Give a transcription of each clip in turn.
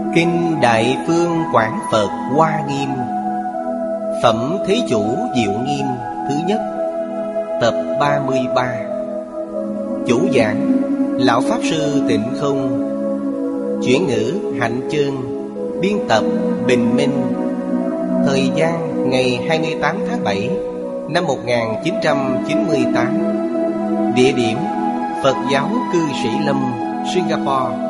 Kinh Đại Phương Quảng Phật Hoa Nghiêm, Phẩm Thế Chủ Diệu Nghiêm thứ nhất, tập 33. Chủ giảng Lão Pháp Sư Tịnh Không. Chuyển ngữ Hạnh Chương. Biên tập Bình Minh. Thời gian ngày 28 tháng 7 năm 1998. Địa điểm Phật giáo Cư Sĩ Lâm, Singapore.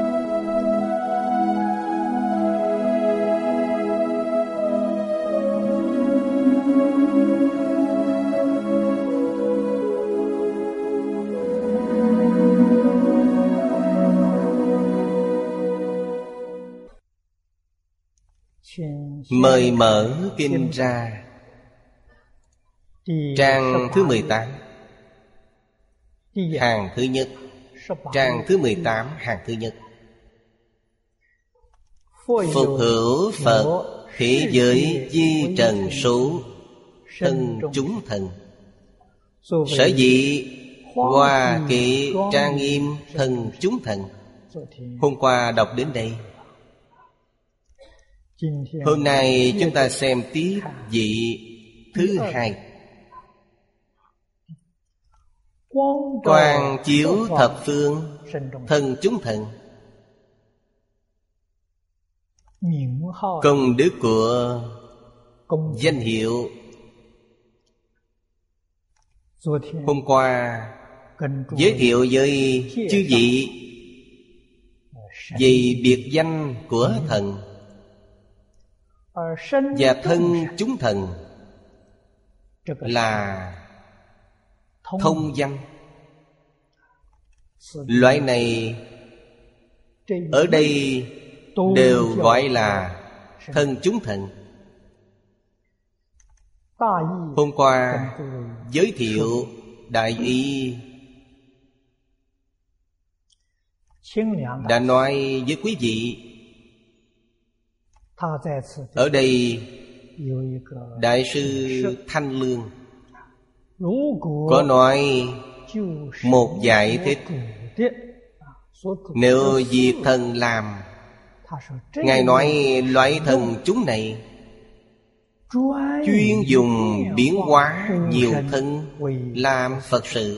Mời mở kinh ra. Trang thứ 18, hàng thứ nhất. Trang thứ 18, hàng thứ nhất. Phục hữu Phật, thế giới di trần số, thân chúng thần. Sở dĩ Hoa Kệ trang nghiêm thân chúng thần. Hôm qua đọc đến đây. Hôm nay chúng ta xem tiếp vị thứ hai. Quang chiếu thập phương, thân chúng thần. Công đức của danh hiệu. Hôm qua giới thiệu với chư vị về biệt danh của thần và thân chúng thần là thông danh. Loại này ở đây đều gọi là thân chúng thần. Hôm qua giới thiệu đại ý, đã nói với quý vị. Ở đây Đại sư Thanh Lương có nói một giải thích. Nếu việc thần làm, Ngài nói loại thần chúng này chuyên dùng biến hóa nhiều thân làm Phật sự.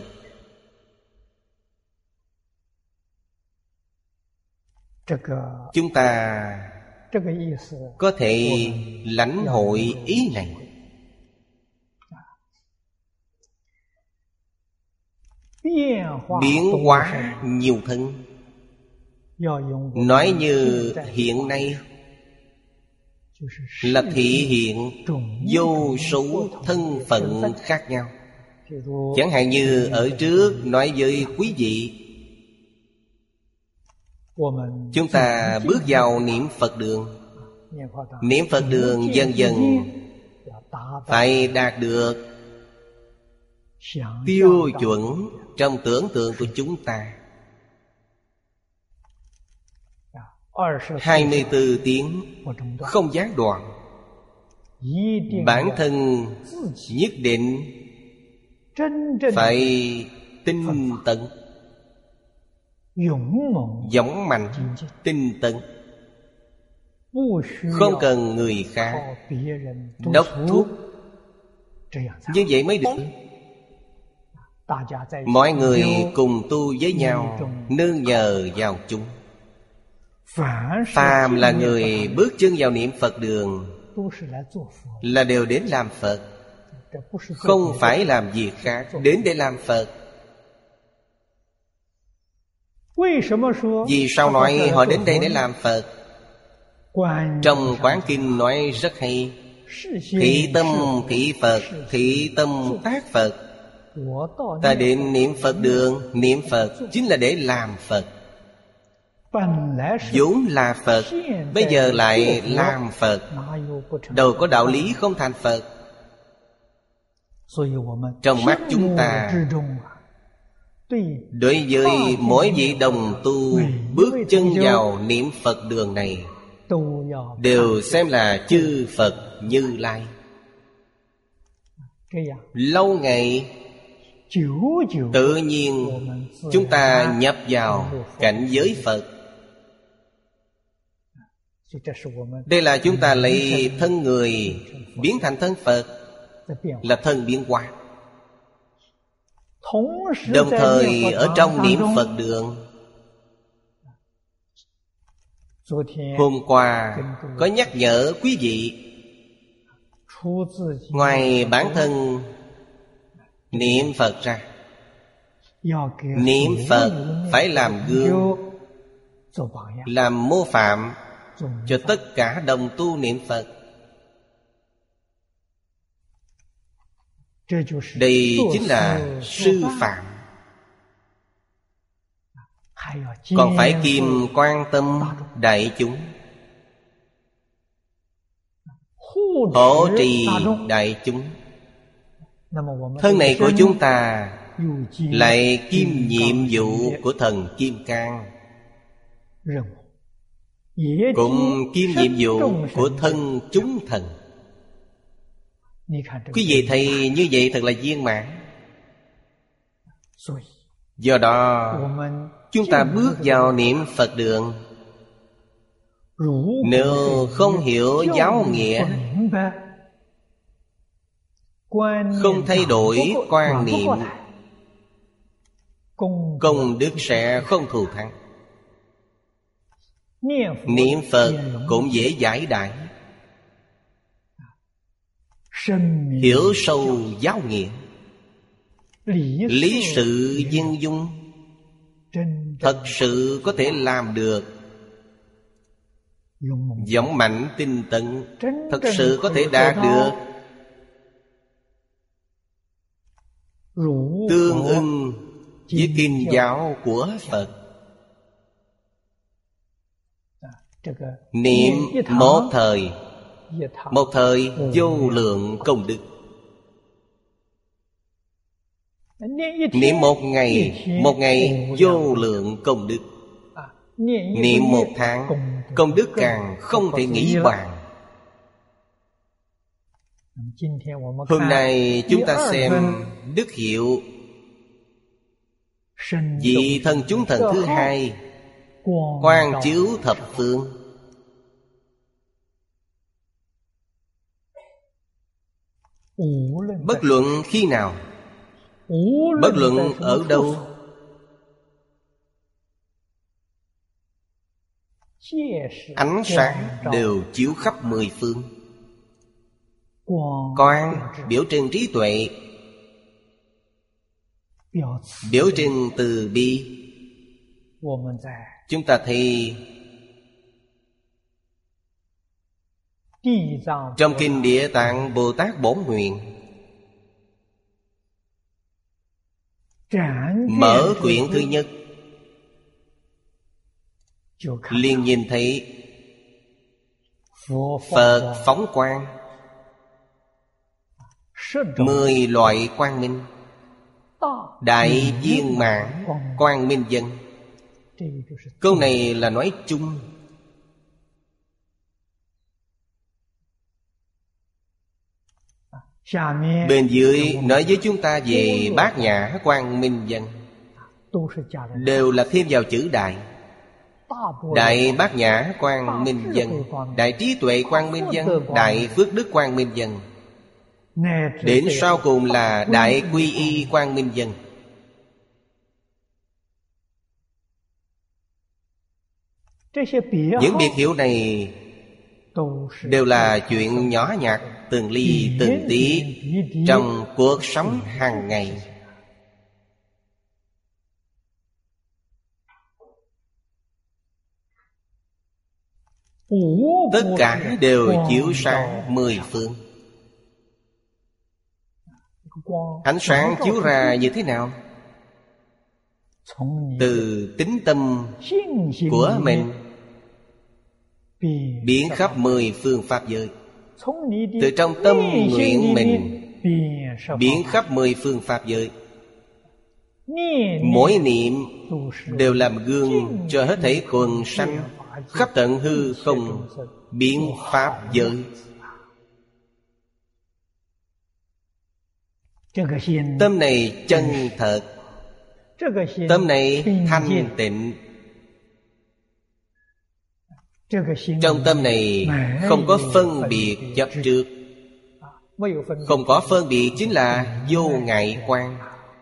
Chúng ta có thể lãnh hội ý này. Biến hóa nhiều thân, nói như hiện nay là thể hiện vô số thân phận khác nhau. Chẳng hạn như ở trước nói với quý vị, chúng ta bước vào niệm Phật đường. Niệm Phật đường dần dần phải đạt được tiêu chuẩn trong tưởng tượng của chúng ta. 24 tiếng không gián đoạn. Bản thân nhất định phải tinh tấn, dũng mạnh, tinh tấn. Không cần người khác đốc thúc. Như vậy mới được. Mọi người cùng tu với nhau, nương nhờ vào chúng. Phàm là người bước chân vào niệm Phật đường là đều đến làm Phật, không phải làm việc khác, đến để làm Phật. Vì sao nói họ đến đây để làm Phật? Trong Quán Kinh nói rất hay. Thị tâm thị Phật, thị tâm tác Phật. Ta đến niệm Phật đường, niệm Phật chính là để làm Phật. vốn là Phật, bây giờ lại làm Phật, đâu có đạo lý không thành Phật. Trong mắt chúng ta, đối với mỗi vị đồng tu bước chân vào niệm Phật đường này, đều xem là chư Phật Như Lai. Lâu ngày tự nhiên chúng ta nhập vào cảnh giới Phật. Đây là chúng ta lấy thân người biến thành thân Phật, là thân biến hóa. Đồng thời ở trong niệm Phật đường, hôm qua có nhắc nhở quý vị, ngoài bản thân niệm Phật ra, niệm Phật phải làm gương, làm mô phạm cho tất cả đồng tu niệm Phật. Đây chính là sư phạm. Còn phải kiêm quan tâm đại chúng, hỗ trì đại chúng. Thân này của chúng ta lại kiêm nhiệm vụ của thần Kim Cang, cũng kiêm nhiệm vụ của thân chúng thần. Quý vị thấy như vậy thật là viên mãn. Do đó chúng ta bước vào niệm Phật đường, nếu không hiểu giáo nghĩa, không thay đổi quan niệm, công đức sẽ không thù thắng. Niệm Phật cũng dễ giải đãi, hiểu sâu giáo nghĩa, lý sự viên dung, thật sự có thể làm được. Dũng mạnh tinh tấn, thật sự có thể đạt được. Tương ưng với kinh giáo của Phật. Niệm một thời vô lượng công đức. Niệm một ngày vô lượng công đức. Niệm một tháng, công đức càng không thể nghĩ bàn. Hôm nay chúng ta xem đức hiệu vị thần chúng thần thứ hai, quang chiếu thập phương. Bất luận khi nào, bất luận ở đâu, ánh sáng đều chiếu khắp mười phương. Quang biểu trưng trí tuệ, biểu trưng từ bi. Chúng ta thấy trong kinh Địa Tạng Bồ Tát Bổn Nguyện, mở quyển thứ nhất, liền nhìn thấy Phật phóng quang, 10 loại quang minh, đại viên mãn quang minh dân. Câu này là nói chung. Bên dưới nói với chúng ta về Bát Nhã quang minh dân, đều là thêm vào chữ đại. Đại Bát Nhã quang minh dân, đại trí tuệ quang minh dân, đại phước đức quang minh dân, đến sau cùng là đại quy y quang minh dân. Những biệt hiệu này đều là chuyện nhỏ nhặt, từng ly từng tí trong cuộc sống hàng ngày. Tất cả đều chiếu sáng mười phương. Ánh sáng chiếu ra như thế nào? Từ tính tâm của mình biến khắp mười phương pháp giới. Từ trong tâm nguyện mình biến khắp mười phương pháp giới. Mỗi niệm đều làm gương cho hết thảy quần sanh khắp tận hư không biến pháp giới. Tâm này chân thật, tâm này thanh tịnh, Trong tâm này không có phân biệt chấp trước. Không có phân biệt chính là vô ngại quang.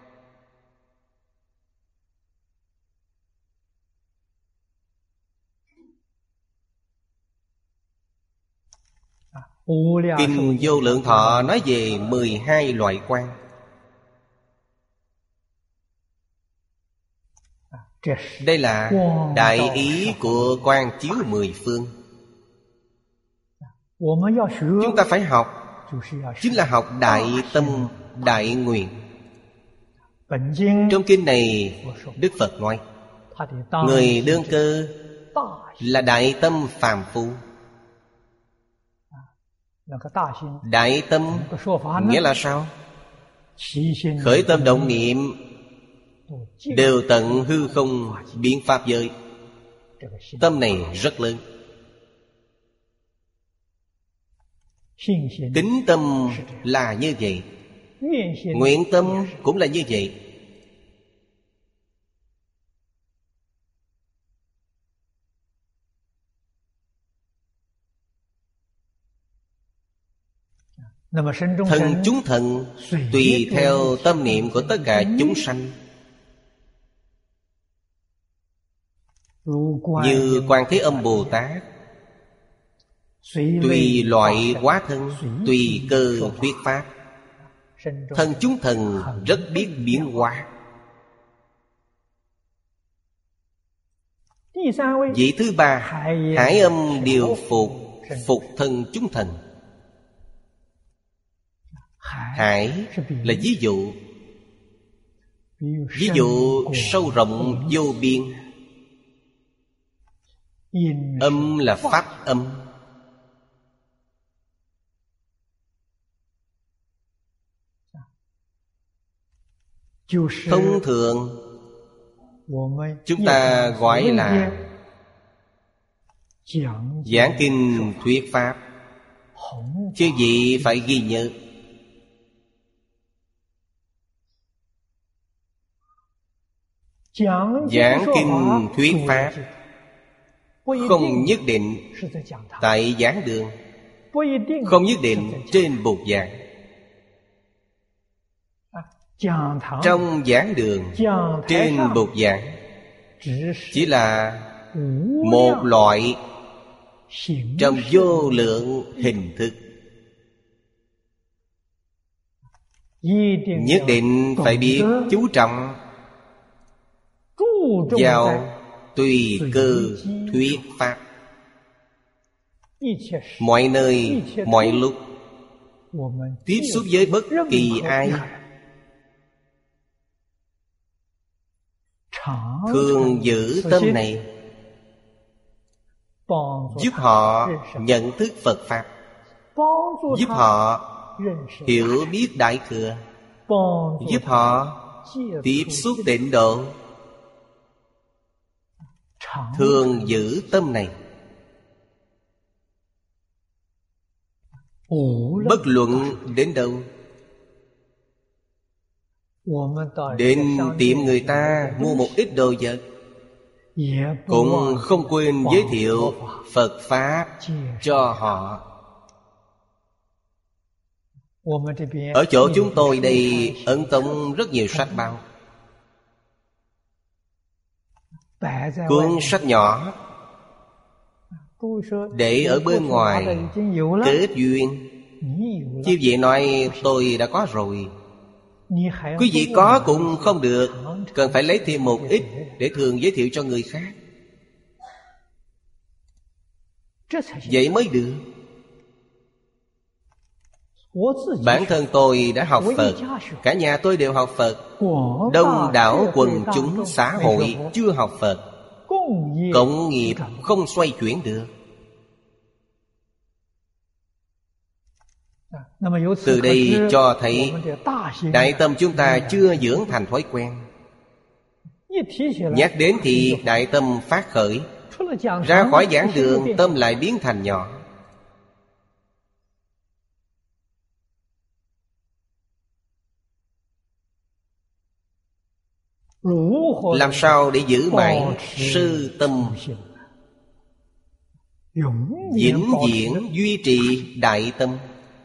Kinh Vô Lượng Thọ nói về 12 loại quang. Đây là đại ý của quang chiếu mười phương. Chúng ta phải học, chính là học đại tâm, đại nguyện. Trong kinh này Đức Phật nói, người đương cơ là đại tâm phàm phu. Đại tâm nghĩa là sao? Khởi tâm động niệm đều tận hư không biến pháp giới. Tâm này rất lớn. Tín tâm là như vậy, nguyện tâm cũng là như vậy. Thần chúng thần tùy theo tâm niệm của tất cả chúng sanh. Như Quan Thế Âm Bồ Tát, tùy loại hóa thân, tùy cơ thuyết pháp. Thần chúng thần rất biết biến hóa. Vị thứ ba, Hải Âm điều phục, phục thân chúng thần. Hải là ví dụ. Ví dụ sâu rộng vô biên. Âm là pháp âm. Thông thường chúng ta gọi là giảng kinh thuyết pháp. Chứ gì phải ghi nhớ. Giảng kinh thuyết pháp không nhất định tại giảng đường, không nhất định trên bục giảng. Trong giảng đường, trên bục giảng chỉ là một loại trong vô lượng hình thức. Nhất định phải biết chú trọng vào tùy cơ thuyết pháp. Mọi nơi, mọi lúc tiếp xúc với bất kỳ ai, thường giữ tâm này, giúp họ nhận thức Phật Pháp, giúp họ hiểu biết Đại Thừa, giúp họ tiếp xúc tịnh độ. Thường giữ tâm này. Bất luận đến đâu, đến tiệm người ta mua một ít đồ vật, cũng không quên giới thiệu Phật Pháp cho họ. Ở chỗ chúng tôi đây ấn tống rất nhiều sách báo. Cuốn sách nhỏ để ở bên ngoài kết duyên. Chứ vậy nói tôi đã có rồi. Quý vị có cũng không được, cần phải lấy thêm một ít để thường giới thiệu cho người khác. Vậy mới được. Bản thân tôi đã học Phật, cả nhà tôi đều học Phật. Đông đảo quần chúng xã hội chưa học Phật, cộng nghiệp không xoay chuyển được. Từ đây cho thấy đại tâm chúng ta chưa dưỡng thành thói quen. Nhắc đến thì đại tâm phát khởi, ra khỏi giảng đường tâm lại biến thành nhỏ. Làm sao để giữ mãi sư tâm? vĩnh viễn duy trì đại tâm,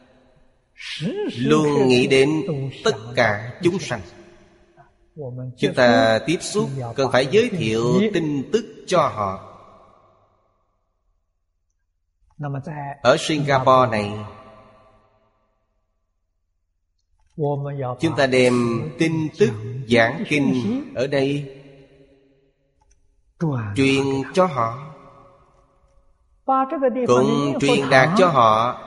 luôn nghĩ đến tất cả chúng sanh. Chúng ta tiếp xúc cần phải giới thiệu tin tức cho họ. Ở Singapore này, chúng ta đem tin tức giảng kinh ở đây truyền cho họ, cũng truyền đạt cho họ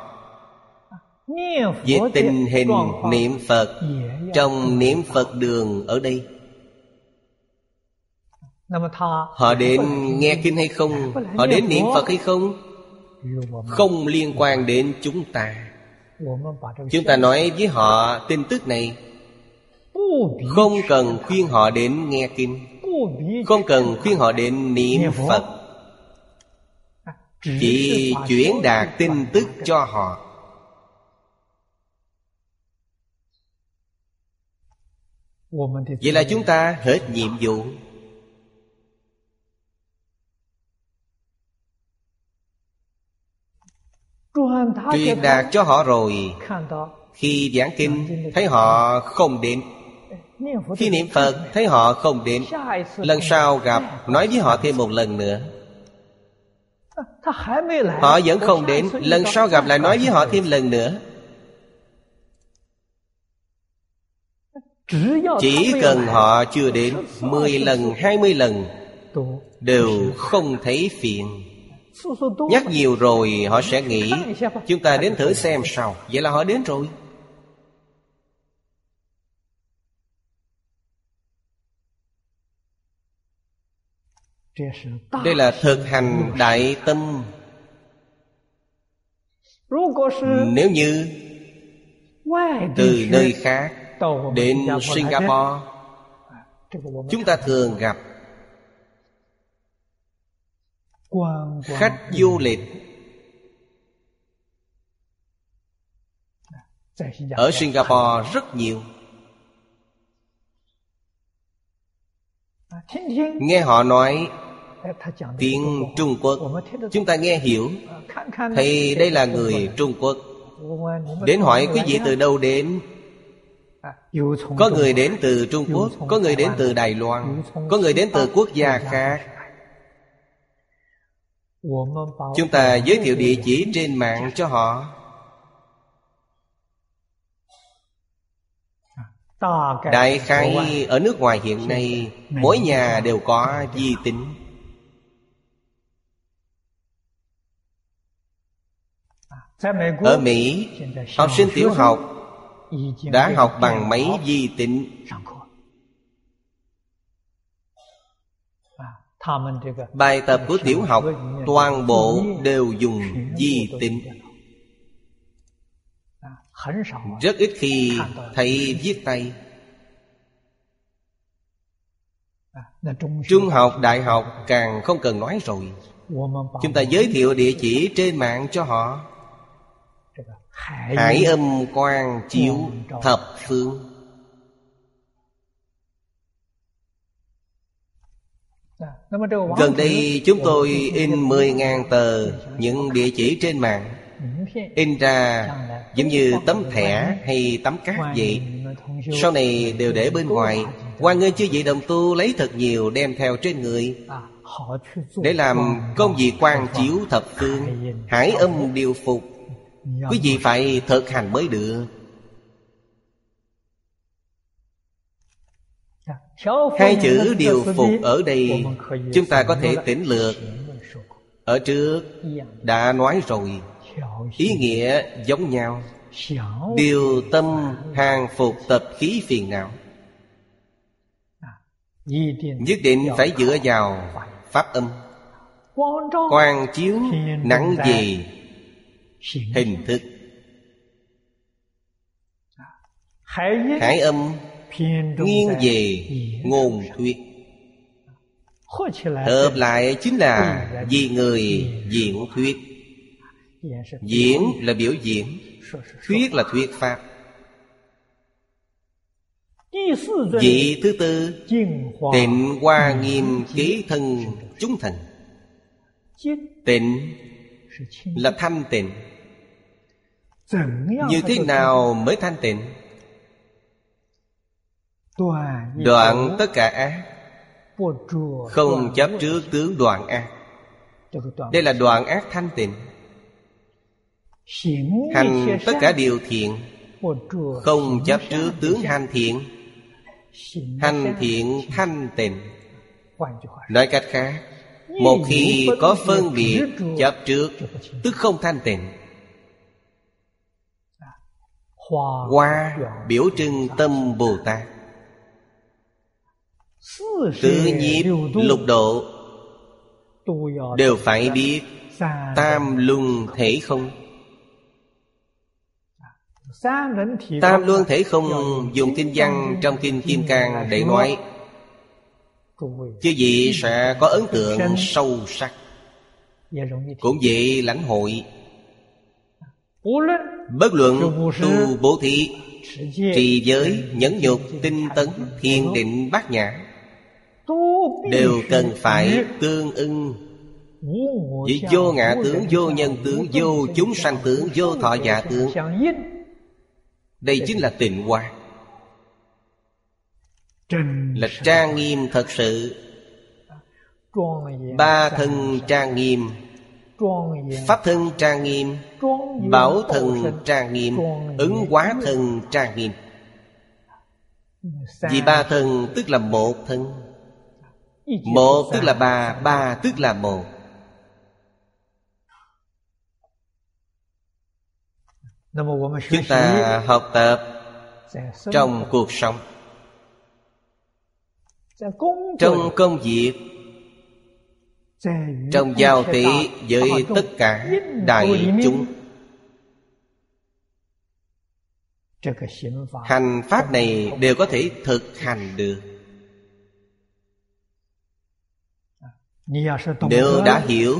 về tình hình niệm Phật trong niệm Phật đường ở đây. Họ đến nghe kinh hay không, họ đến niệm Phật hay không, không liên quan đến chúng ta. Chúng ta nói với họ tin tức này, không cần khuyên họ đến nghe kinh, không cần khuyên họ đến niệm Phật, chỉ chuyển đạt tin tức cho họ. Vậy là chúng ta hết nhiệm vụ. Truyền đạt cho họ rồi, khi giảng kinh thấy họ không đến, khi niệm Phật thấy họ không đến, lần sau gặp nói với họ thêm một lần nữa. Họ vẫn không đến, lần sau gặp lại nói với họ thêm lần nữa. Chỉ cần họ chưa đến 10 lần, 20 lần đều không thấy phiền. Nhắc nhiều rồi họ sẽ nghĩ chúng ta đến thử xem sao. Vậy là họ đến rồi. Đây là thực hành đại tâm. Nếu như từ nơi khác đến Singapore, chúng ta thường gặp khách du lịch. Ở Singapore rất nhiều. Nghe họ nói tiếng Trung Quốc, chúng ta nghe hiểu, thì đây là người Trung Quốc. Đến hỏi quý vị từ đâu đến. Có người đến từ Trung Quốc, có người đến từ Đài Loan, có người đến từ quốc gia khác. Chúng ta giới thiệu địa chỉ trên mạng cho họ. Đại khái ở nước ngoài hiện nay, mỗi nhà đều có vi tính. Ở Mỹ, học sinh tiểu học đã học bằng máy vi tính. Bài tập của tiểu học toàn bộ đều dùng vi tính. Rất ít khi thấy viết tay. Trung học, đại học càng không cần nói rồi. Chúng ta giới thiệu địa chỉ trên mạng cho họ. Hải âm quang chiếu thập phương. Gần đây chúng tôi in 10.000 tờ những địa chỉ trên mạng, in ra giống như tấm thẻ hay tấm cát vậy. Sau này đều để bên ngoài. Hoan nghênh chư vị đồng tu lấy thật nhiều đem theo trên người, để làm công việc quang chiếu thập phương, hải âm điều phục. Quý vị phải thực hành mới được. Hai chữ điều phục ở đây chúng ta có thể tỉnh lược. Ở trước đã nói rồi, ý nghĩa giống nhau. Điều tâm hàng phục tập khí phiền não. Nhất định phải dựa vào pháp âm. Quang chiếu nặng về hình thức. Hải âm nghiêng về ngôn thuyết. Hợp lại chính là vì người diễn thuyết. Diễn là biểu diễn, thuyết là thuyết pháp. Vị thứ tư, tịnh hoa nghiêm ký thân chúng thần. Tịnh là thanh tịnh. Như thế nào mới thanh tịnh? Đoạn tất cả ác, không chấp trước tướng đoạn ác. Đây là đoạn ác thanh tịnh. Hành tất cả điều thiện, không chấp trước tướng hành thiện. Hành thiện thanh tịnh. Nói cách khác, một khi có phân biệt chấp trước, tức không thanh tịnh. Hoa biểu trưng tâm Bồ Tát. Tứ nhiếp lục độ đều phải biết tam luân thể không. Tam luân thể không dùng kinh văn trong kinh Kim Cang để nói, chứ vị sẽ có ấn tượng sâu sắc, cũng dễ lãnh hội. Bất luận tu bố thí, trì giới, nhẫn nhục, tinh tấn, thiền định, bát nhã, đều cần phải tương ưng với vô ngã tướng, vô nhân tướng, vô chúng sanh tướng, vô thọ giả tướng. Đây chính là tịnh hóa, là trang nghiêm thật sự. Ba thân trang nghiêm, pháp thân trang nghiêm, bảo thân trang nghiêm, ứng hóa thân trang nghiêm. Vì ba thân tức là một thân, một tức là ba, ba tức là một. Chúng ta học tập trong cuộc sống, trong công việc, trong giao tế với tất cả đại chúng. Hành pháp này đều có thể thực hành được. Nếu đã hiểu,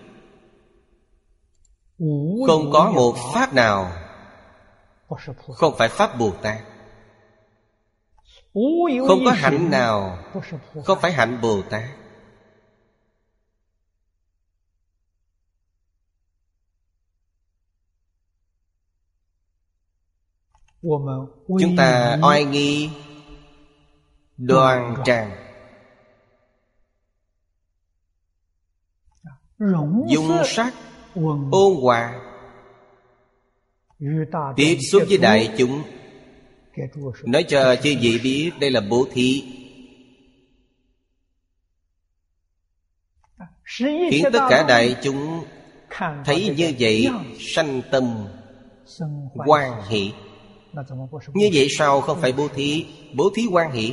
không có một pháp nào không phải pháp Bồ Tát, không có hạnh nào không phải hạnh Bồ Tát. Chúng ta oai nghi đoan trang, dung sắc ôn hòa, tiếp xúc với đại chúng, nói cho chư vị biết đây là bố thí, khiến tất cả đại chúng thấy như vậy sanh tâm hoan hỷ. Như vậy sao không phải bố thí? Bố thí hoan hỷ.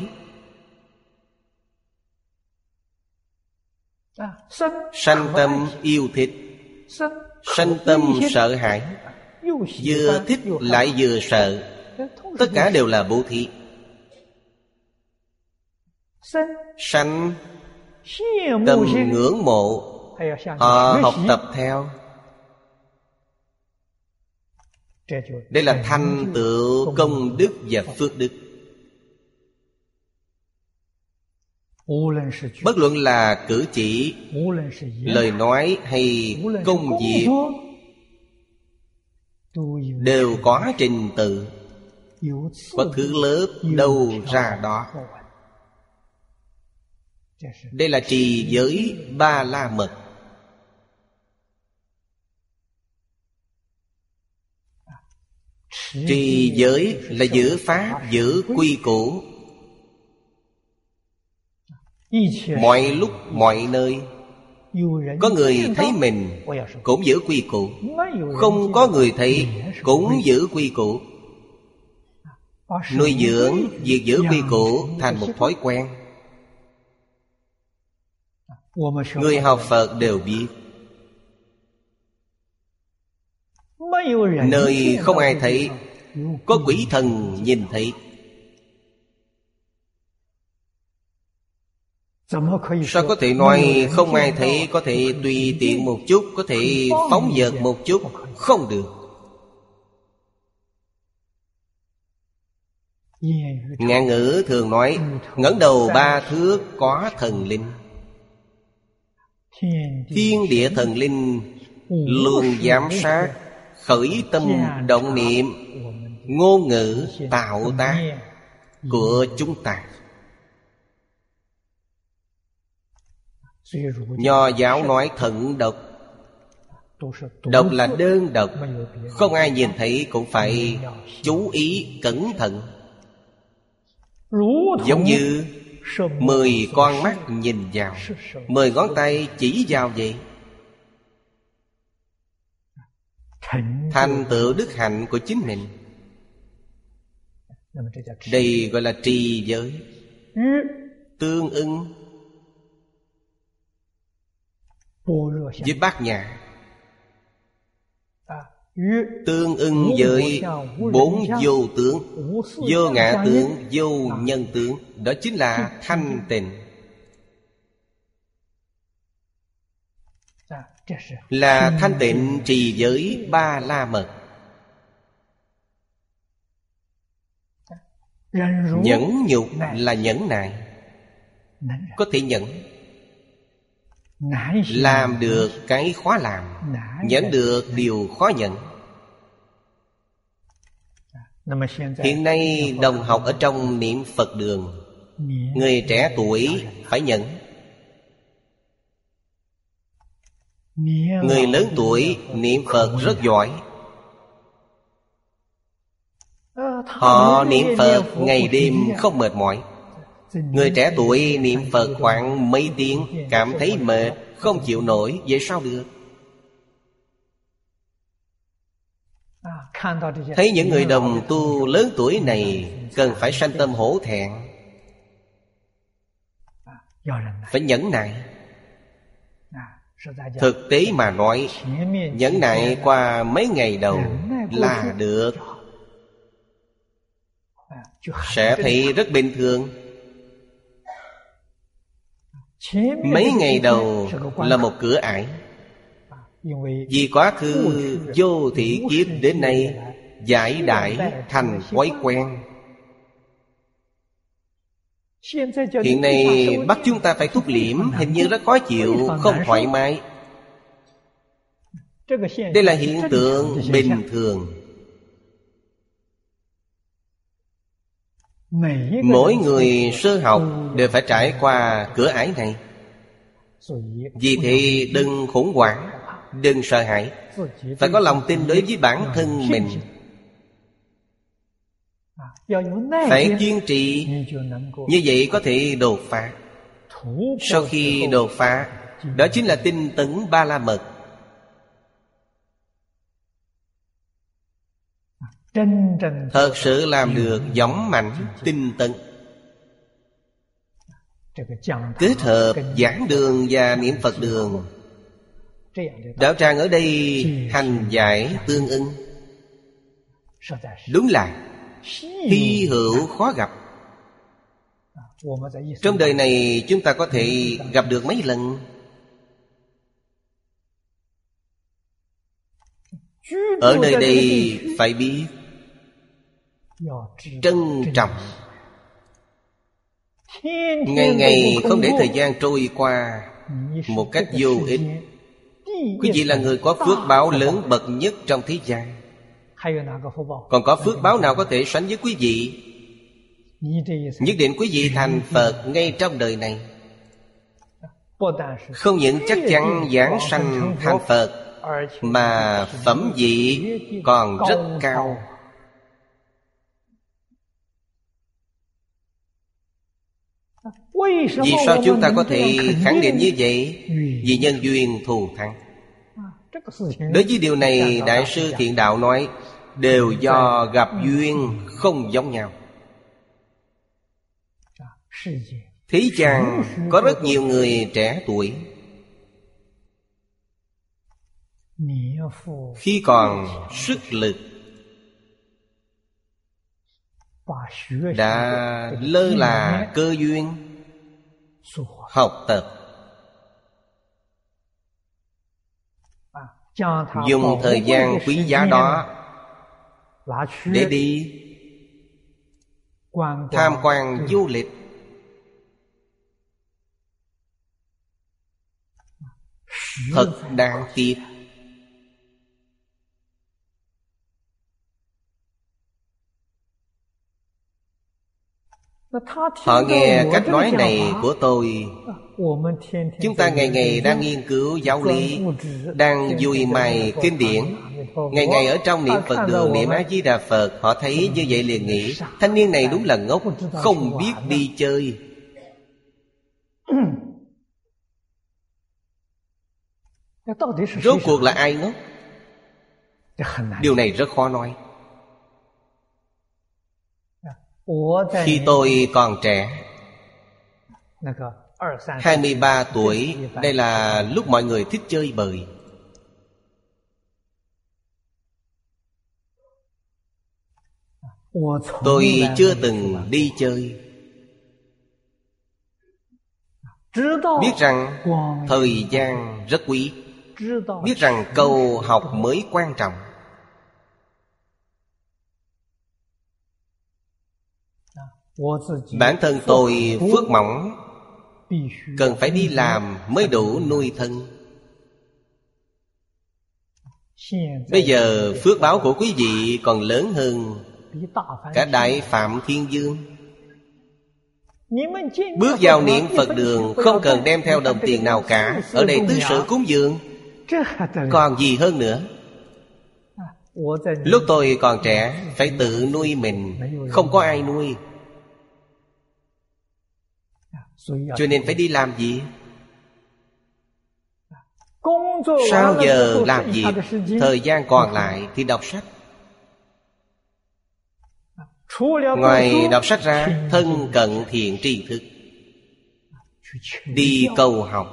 Sanh tâm yêu thích, sanh tâm sợ hãi, vừa thích lại vừa sợ, tất cả đều là bố thí. Sanh tâm ngưỡng mộ, họ học tập theo. Đây là thành tựu công đức và phước đức. Bất luận là cử chỉ, lời nói hay công việc, đều có trình tự, có thứ lớp đâu ra đó. Đây là trì giới Ba La Mật. Trì giới là giữ pháp, giữ quy củ. Mọi lúc mọi nơi có người thấy mình cũng giữ quy củ, không có người thấy cũng giữ quy củ. Nuôi dưỡng việc giữ quy củ thành một thói quen. Người học Phật đều biết, nơi không ai thấy, có quỷ thần nhìn thấy. Sao có thể nói không ai thấy, có thể tùy tiện một chút, có thể phóng dật một chút? Không được. Ngạn ngữ thường nói ngẩng đầu 3 thước có thần linh. Thiên địa thần linh luôn giám sát khởi tâm động niệm, ngôn ngữ tạo tác của chúng ta. Nho giáo nói thận độc. Độc là đơn độc, không ai nhìn thấy cũng phải chú ý cẩn thận. Giống như 10 con mắt nhìn vào, 10 ngón tay chỉ vào vậy. Thành tựu đức hạnh của chính mình. Đây gọi là trì giới. Tương ưng với bát nhã, tương ưng với 4 vô tướng: vô ngã tướng, vô nhân tướng. Đó chính là thanh tịnh, là thanh tịnh trì giới Ba La Mật. Nhẫn nhục là nhẫn nại, có thể nhẫn, làm được cái khó làm, nhẫn được điều khó nhẫn. Hiện nay đồng học ở trong niệm Phật đường, người trẻ tuổi phải nhẫn, người lớn tuổi niệm Phật rất giỏi. Họ niệm Phật ngày đêm không mệt mỏi. Người trẻ tuổi niệm Phật khoảng mấy tiếng cảm thấy mệt, không chịu nổi, vậy sao được? Thấy những người đồng tu lớn tuổi này cần phải sanh tâm hổ thẹn, phải nhẫn nại. Thực tế mà nói, nhẫn nại qua mấy ngày đầu là được, sẽ thấy rất bình thường. Mấy ngày đầu là một cửa ải, vì quá khứ vô thị kiếp đến nay giải đãi thành thói quen. Hiện nay bắt chúng ta phải thúc liễm, hình như rất khó chịu, không thoải mái. Đây là hiện tượng bình thường. Mỗi người sơ học đều phải trải qua cửa ải này. Vì thế đừng khủng hoảng, đừng sợ hãi, phải có lòng tin đối với bản thân mình. Phải kiên trì, như vậy có thể đột phá. Sau khi đột phá, đó chính là tinh tấn Ba La Mật. Thật sự làm được dũng mãnh tinh tấn, kết hợp giảng đường và niệm Phật đường. Đạo tràng ở đây hành giải tương ưng, đúng là hy hữu khó gặp. Trong đời này chúng ta có thể gặp được mấy lần. Ở nơi đây phải biết trân trọng. Ngày ngày không để thời gian trôi qua một cách vô ích. Quý vị là người có phước báo lớn bậc nhất trong thế gian. Còn có phước báo nào có thể sánh với quý vị? Nhất định quý vị thành Phật ngay trong đời này. Không những chắc chắn giảng sanh thành Phật, mà phẩm vị còn rất cao. Vì sao chúng ta có thể khẳng định như vậy? Vì nhân duyên thù thắng. Đối với điều này, Đại sư Thiện Đạo nói đều do gặp duyên không giống nhau. Thế gian có rất nhiều người trẻ tuổi, khi còn sức lực đã lơ là cơ duyên học tập, dùng thời gian quý giá đó để đi tham quan du lịch. Thật đáng tiếc. Họ nghe cách nói này của tôi. Chúng ta ngày ngày đang nghiên cứu giáo lý, đang dùi mài kinh điển, ngày ngày ở trong niệm Phật đường, niệm A Di Đà Phật. Họ thấy như vậy liền nghĩ thanh niên này đúng là ngốc, không biết đi chơi. Rốt cuộc là ai ngốc? Điều này rất khó nói. Khi tôi còn trẻ, 23 tuổi, đây là lúc mọi người thích chơi bời. Tôi chưa từng đi chơi. Biết rằng thời gian rất quý, biết rằng cầu học mới quan trọng. Bản thân tôi phước mỏng, cần phải đi làm mới đủ nuôi thân. Bây giờ phước báo của quý vị còn lớn hơn cả Đại Phạm Thiên Dương. Bước vào niệm Phật đường không cần đem theo đồng tiền nào cả. Ở đây tứ sự cúng dường, còn gì hơn nữa. Lúc tôi còn trẻ phải tự nuôi mình, không có ai nuôi, cho nên phải đi làm gì? Sau giờ làm việc, thời gian còn lại thì đọc sách. Ngoài đọc sách ra, thân cận thiện tri thức, đi cầu học.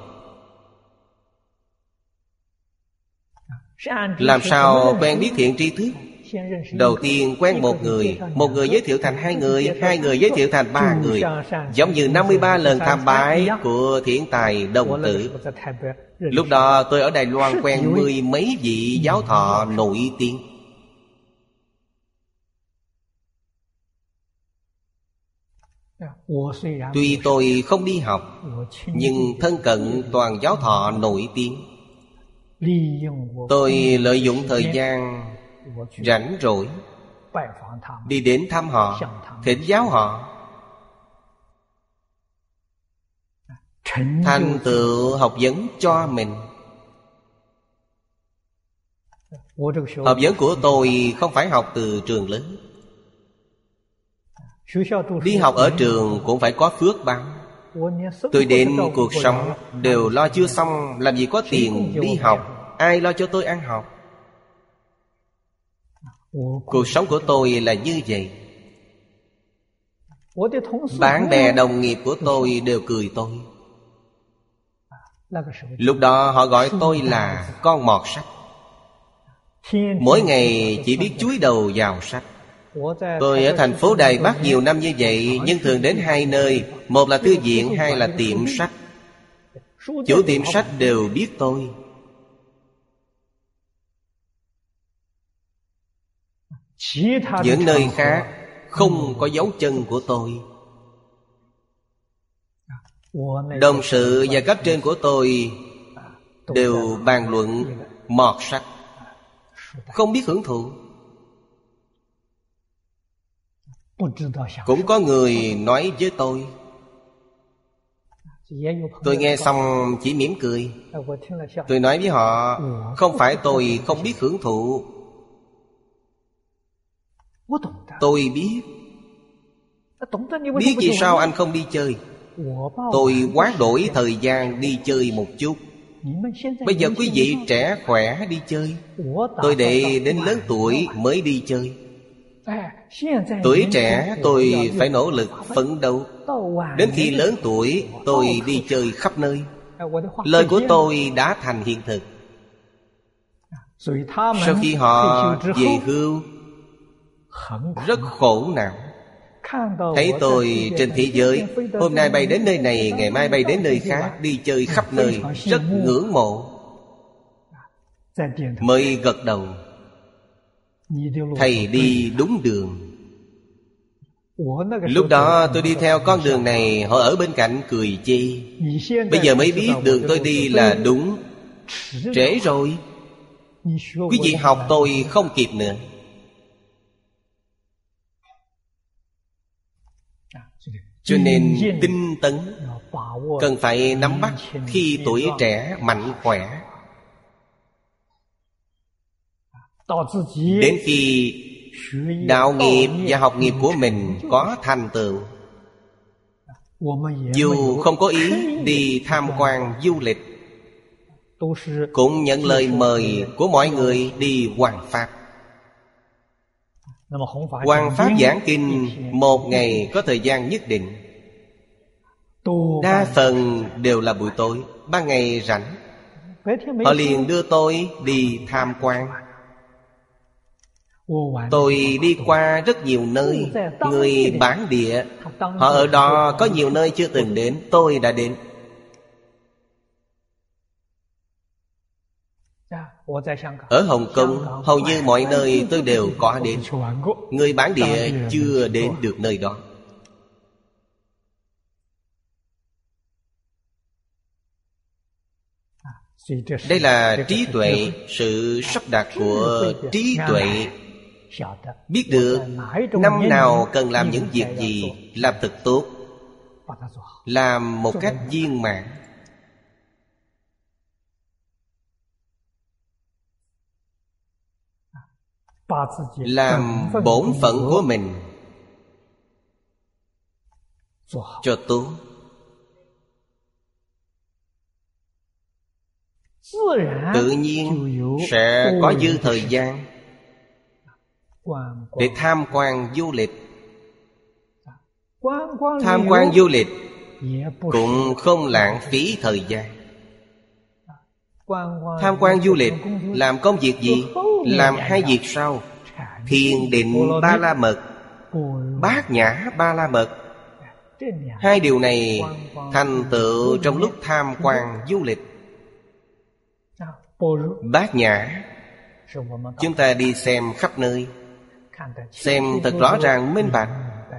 Làm sao quen biết thiện tri thức? Đầu tiên quen một người giới thiệu thành hai người giới thiệu thành ba người. Giống như 53 lần tham bái của Thiện Tài Đồng Tử. Lúc đó tôi ở Đài Loan quen 10 mấy vị giáo thọ nổi tiếng. Tuy tôi không đi học, nhưng thân cận toàn giáo thọ nổi tiếng. Tôi lợi dụng thời gian rảnh rỗi đi đến thăm họ, thỉnh giáo họ. Thành tựu học vấn cho mình. Học vấn của tôi không phải học từ trường lớn. Đi học ở trường cũng phải có phước báo. Tôi đến cuộc sống đều lo chưa xong, làm gì có tiền đi học. Ai lo cho tôi ăn học? Cuộc sống của tôi là như vậy. Bạn bè đồng nghiệp của tôi đều cười tôi. Lúc đó họ gọi tôi là con mọt sách. Mỗi ngày chỉ biết chúi đầu vào sách. Tôi ở thành phố Đài Bắc nhiều năm như vậy, nhưng thường đến hai nơi. Một là thư viện, hai là tiệm sách. Chủ tiệm sách đều biết tôi. Những nơi khác không có dấu chân của tôi. Đồng sự và cấp trên của tôi đều bàn luận mọt sách, không biết hưởng thụ. Cũng có người nói với tôi nghe xong chỉ mỉm cười. Tôi nói với họ, không phải tôi không biết hưởng thụ, tôi biết. Biết vì sao anh không đi chơi? Tôi quá đổi thời gian đi chơi một chút. Bây giờ quý vị trẻ khỏe đi chơi, tôi để đến lớn tuổi mới đi chơi. Tuổi trẻ tôi phải nỗ lực phấn đấu. Đến khi lớn tuổi tôi đi chơi khắp nơi. Lời của tôi đã thành hiện thực. Sau khi họ về hưu rất khổ não. Thấy tôi trên thế giới, hôm nay bay đến nơi này, ngày mai bay đến nơi khác, đi chơi khắp nơi, rất ngưỡng mộ. Mới gật đầu. Thầy đi đúng đường. Lúc đó tôi đi theo con đường này, họ ở bên cạnh cười chê. Bây giờ mới biết đường tôi đi là đúng. Trễ rồi. Quý vị học tôi không kịp nữa. Cho nên tinh tấn cần phải nắm bắt khi tuổi trẻ mạnh khỏe. Đến khi đạo nghiệp và học nghiệp của mình có thành tựu, dù không có ý đi tham quan du lịch, cũng nhận lời mời của mọi người đi hoằng pháp. Hoằng pháp giảng kinh một ngày có thời gian nhất định. Đa phần đều là buổi tối, ban ngày rảnh họ liền đưa tôi đi tham quan. Tôi đi qua rất nhiều nơi. Người bản địa, họ ở đó có nhiều nơi chưa từng đến, tôi đã đến. Ở Hồng Kông, hầu như mọi nơi tôi đều có đến. Người bản địa chưa đến được nơi đó. Đây là trí tuệ, sự sắp đặt của trí tuệ. Biết được năm nào cần làm những việc gì, làm thật tốt, làm một cách viên mãn. Làm bổn phận của mình cho tốt, tự nhiên sẽ có dư thời gian để tham quan du lịch. Tham quan du lịch cũng không lãng phí thời gian. Tham quan du lịch làm công việc gì? Làm hai việc sau: thiền định ba la mật, bát nhã ba la mật. Hai điều này thành tựu trong lúc tham quan du lịch. Bát nhã, chúng ta đi xem khắp nơi, xem thật rõ ràng minh bạch,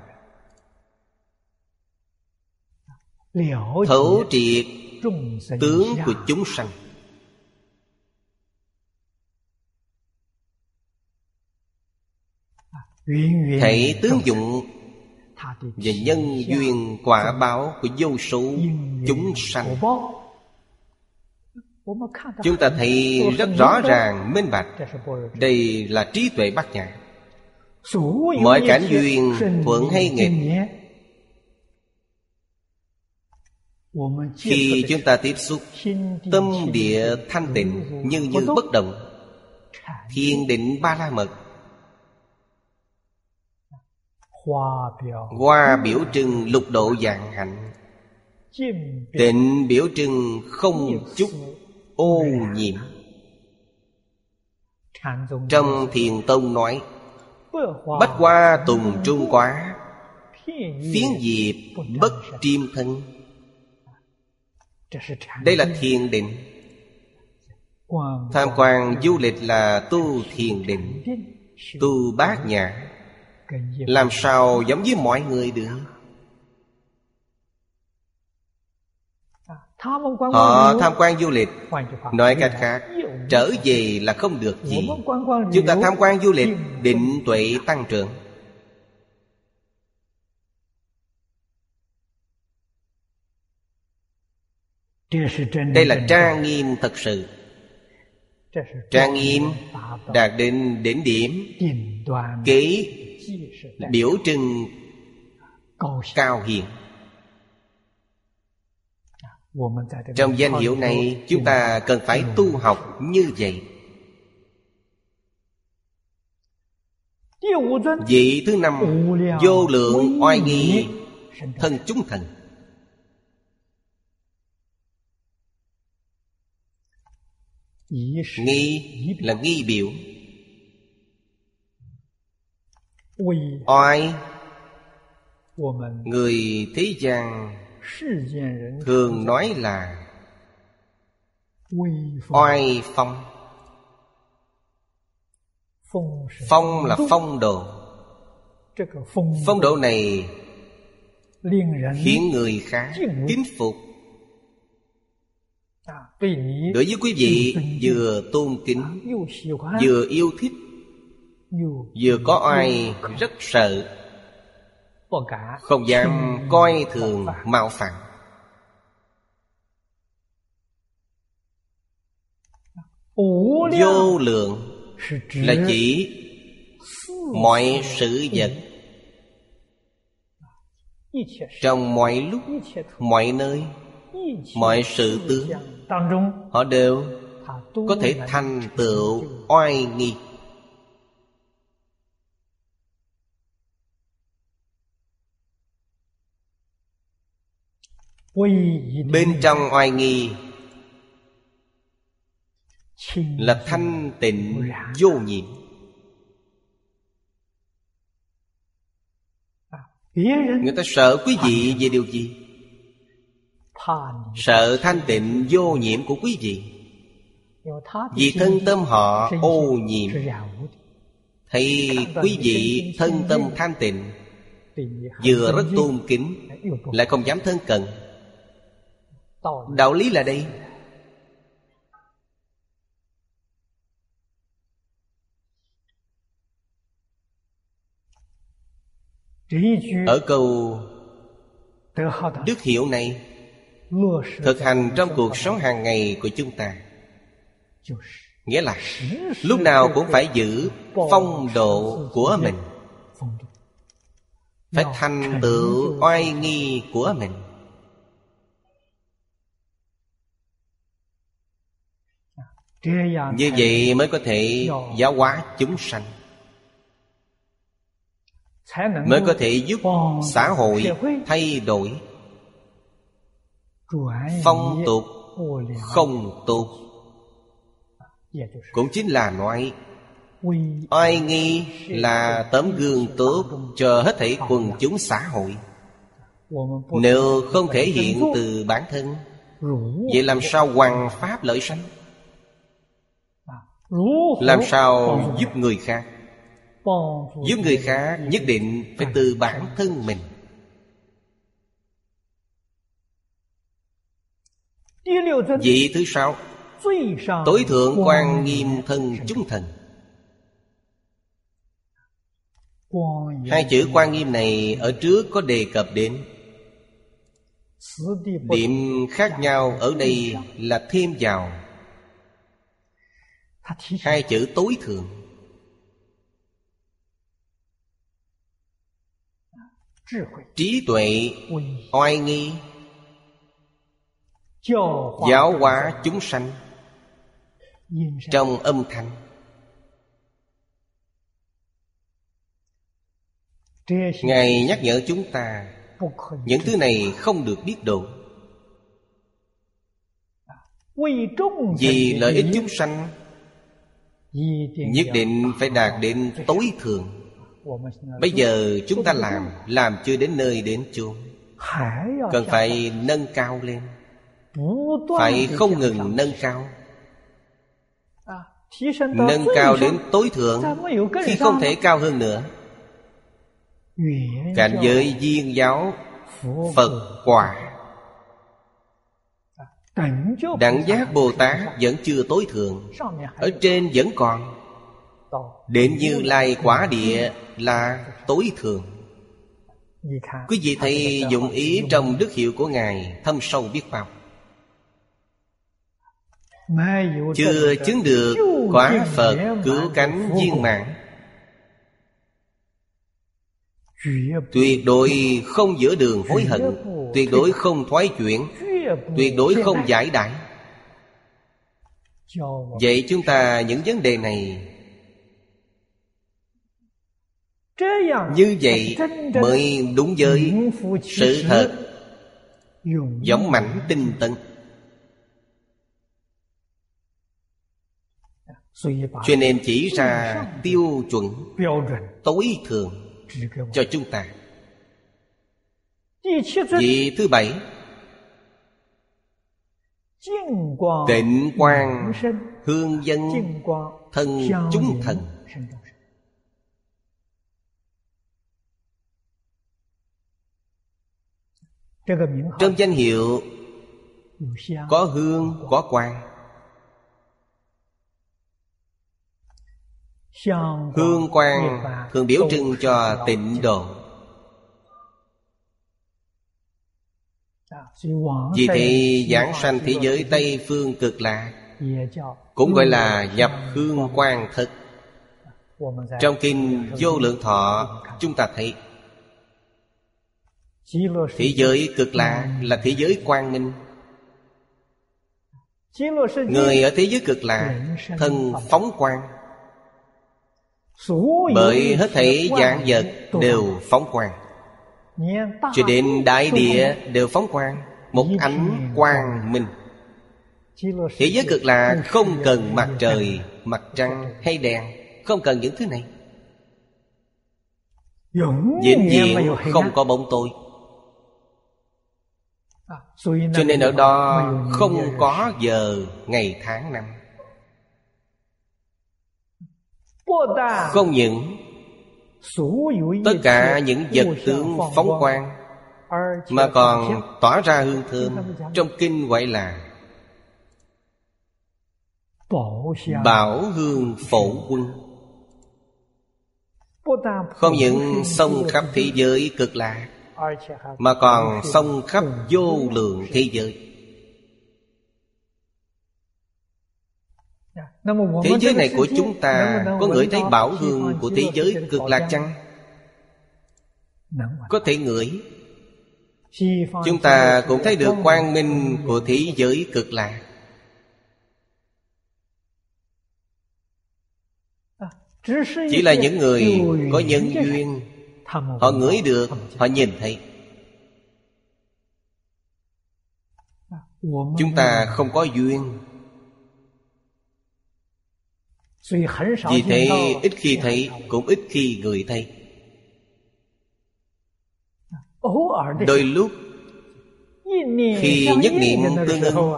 thấu triệt tướng của chúng sanh. Thể tướng dụng và nhân duyên quả báo của vô số chúng sanh. Chúng ta thấy rất rõ ràng minh bạch. Đây là trí tuệ bát nhã. Mọi cảnh duyên thuận hay nghịch, khi chúng ta tiếp xúc, tâm địa thanh tịnh, như bất động, thiền định ba la mật. Hoa biểu trưng lục độ vạn hạnh, tịnh biểu trưng không chút ô nhiễm. Trong Thiền Tông nói: bách hoa tùng trung quá, phiến diệp bất triêm thân. Đây là thiền định. Tham quan du lịch là tu thiền định, tu bát nhã. Làm sao giống với mọi người được? Họ tham quan du lịch, nói cách khác, trở về là không được gì. Chúng ta tham quan du lịch, định tuệ tăng trưởng. Đây là trang nghiêm thật sự. Trang nghiêm đạt đến đỉnh điểm, kế biểu trưng cao hiền. Trong danh hiệu này, chúng ta cần phải tu học như vậy. Vị thứ năm, vô lượng oai nghi thân chúng thần. Nghi là nghi biểu. Oai, người thế gian thường nói là oai phong. Phong là phong độ. Phong độ này khiến người khác kính phục. Đối với quý vị, vừa tôn kính, vừa yêu thích, vừa có oai rất sợ. không dám coi thường mạo phạm. Vô lượng là chỉ mọi sự vật trong mọi lúc, mọi nơi, mọi sự tướng, họ đều có thể thành tựu oai nghi. Bên trong oai nghi là thanh tịnh vô nhiễm. Người ta sợ quý vị về điều gì? Sợ thanh tịnh vô nhiễm của quý vị. Vì thân tâm họ ô nhiễm, thấy quý vị thân tâm thanh tịnh, vừa rất tôn kính, lại không dám thân cận. Đạo lý là đây. Ở câu đức hiệu này thực hành trong cuộc sống hàng ngày của chúng ta, nghĩa là lúc nào cũng phải giữ phong độ của mình, phải thành tựu oai nghi của mình. Như vậy mới có thể giáo hóa chúng sanh, mới có thể giúp xã hội thay đổi phong tục không tốt. Cũng chính là nói oai nghi là tấm gương tốt cho hết thảy quần chúng xã hội. Nếu không thể hiện từ bản thân, vậy làm sao hoằng pháp lợi sanh? Làm sao giúp người khác? Giúp người khác nhất định phải từ bản thân mình. Vị thứ sáu, tối thượng Quan Nghiêm thân chúng thần. Hai chữ Quan Nghiêm này ở trước có đề cập đến. Điểm khác nhau ở đây là thêm vào hai chữ tối thượng. Trí tuệ, oai nghi, giáo hóa chúng sanh trong âm thanh. Ngài nhắc nhở chúng ta những thứ này không được biết độ. Vì lợi ích chúng sanh nhất định phải đạt đến tối thượng. Bây giờ chúng ta làm chưa đến nơi đến chốn, cần phải nâng cao lên, phải không ngừng nâng cao. Nâng cao đến tối thượng, khi không thể cao hơn nữa. Cảnh giới viên giáo Phật quả, đẳng giác Bồ Tát vẫn chưa tối thượng, ở trên vẫn còn. Đến Như Lai quả địa là tối thượng. Quý vị thấy dụng ý trong đức hiệu của Ngài thâm sâu biết bao. Chưa chứng được quả Phật cứu cánh viên mãn, tuyệt đối không giữa đường hối hận, tuyệt đối không thoái chuyển, tuyệt đối không giải đãi. Vậy chúng ta những vấn đề này, như vậy mới đúng với sự thật, dũng mãnh tinh tấn. Cho nên chỉ ra tiêu chuẩn tối thượng cho chúng ta. Vị thứ bảy, tịnh quang hương dân thân chúng thần. Trong danh hiệu có hương, có quang. Hương quang thường biểu trưng cho tịnh độ. Vì thế giảng sanh thế giới Tây Phương Cực Lạc cũng gọi là nhập hương quang thực. Trong kinh Vô Lượng Thọ chúng ta thấy thế giới Cực Lạc là thế giới quang minh. Người ở thế giới Cực Lạc thân phóng quang, bởi hết thảy vạn vật đều phóng quang, cho đến đại địa đều phóng quang, một ánh quang minh. Thế giới Cực Lạc không cần mặt trời, mặt trăng hay đèn, không cần những thứ này. Vĩnh viễn không có bóng tối. Cho nên ở đó không có giờ, ngày, tháng, năm. Không những tất cả những vật tướng phóng quang, mà còn tỏa ra hương thơm. Trong kinh gọi là Bảo hương phổ quân. Không những xông khắp thế giới Cực Lạc, mà còn xông khắp vô lượng thế giới. Thế giới này của chúng ta có ngửi thấy bảo hương của thế giới Cực Lạc chăng? Có thể ngửi. Chúng ta cũng thấy được quang minh của thế giới Cực Lạc. Chỉ là những người có nhân duyên, họ ngửi được, họ nhìn thấy. Chúng ta không có duyên, vì thế ít khi thấy, cũng ít khi ngửi thấy. Đôi lúc khi nhất niệm tương ưng,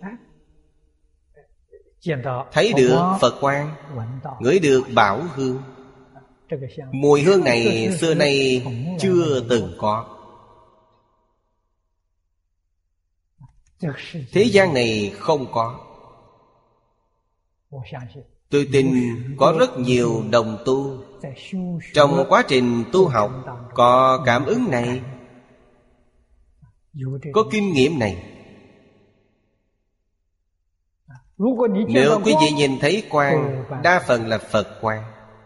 thấy được Phật quang, ngửi được bảo hương. Mùi hương này xưa nay chưa từng có. Thế gian này không có. Tôi tin có rất nhiều đồng tu trong quá trình tu học có cảm ứng này, có kinh nghiệm này. Nếu quý vị nhìn thấy quang, đa phần là Phật quang.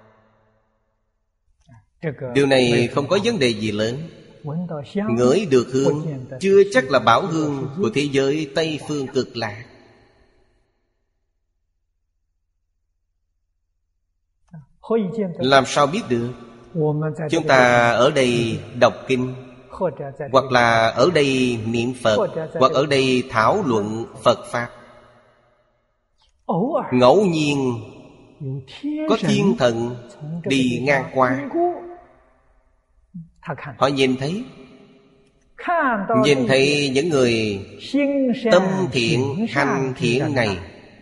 Điều này không có vấn đề gì lớn. Ngửi được hương chưa chắc là bảo hương của thế giới Tây Phương Cực Lạc. Làm sao biết được? Chúng ta ở đây đọc kinh, hoặc là ở đây niệm Phật, hoặc ở đây thảo luận Phật Pháp. Ngẫu nhiên có thiên thần đi ngang qua, họ nhìn thấy những người tâm thiện hành thiện này.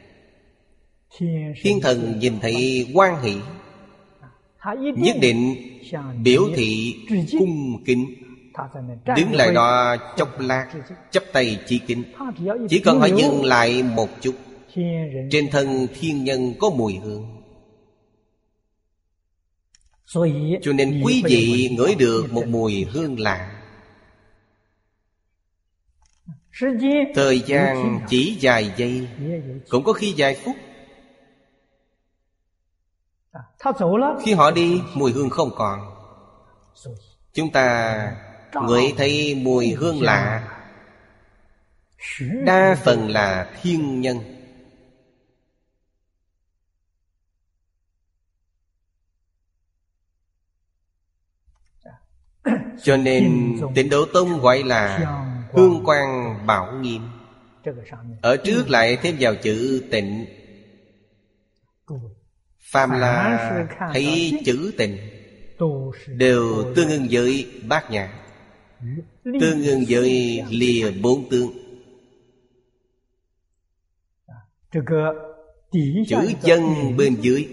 Thiên thần nhìn thấy hoan hỷ, nhất định biểu thị cung kính, đứng lại đó chốc lát, chắp tay chỉ kính. Chỉ cần họ dừng lại một chút, trên thân thiên nhân có mùi hương. Cho nên quý vị ngửi được một mùi hương lạ. Thời gian chỉ vài giây, cũng có khi vài phút. Khi họ đi, mùi hương không còn. Chúng ta ngửi thấy mùi hương lạ, đa phần là thiên nhân. Cho nên Tịnh Độ Tông gọi là hương quang bảo nghiêm. Ở trước lại thêm vào chữ tịnh. Phàm là thấy chữ tịnh đều tương ưng với bát nhã, tương ưng với lìa bốn tướng. Chữ dân bên dưới,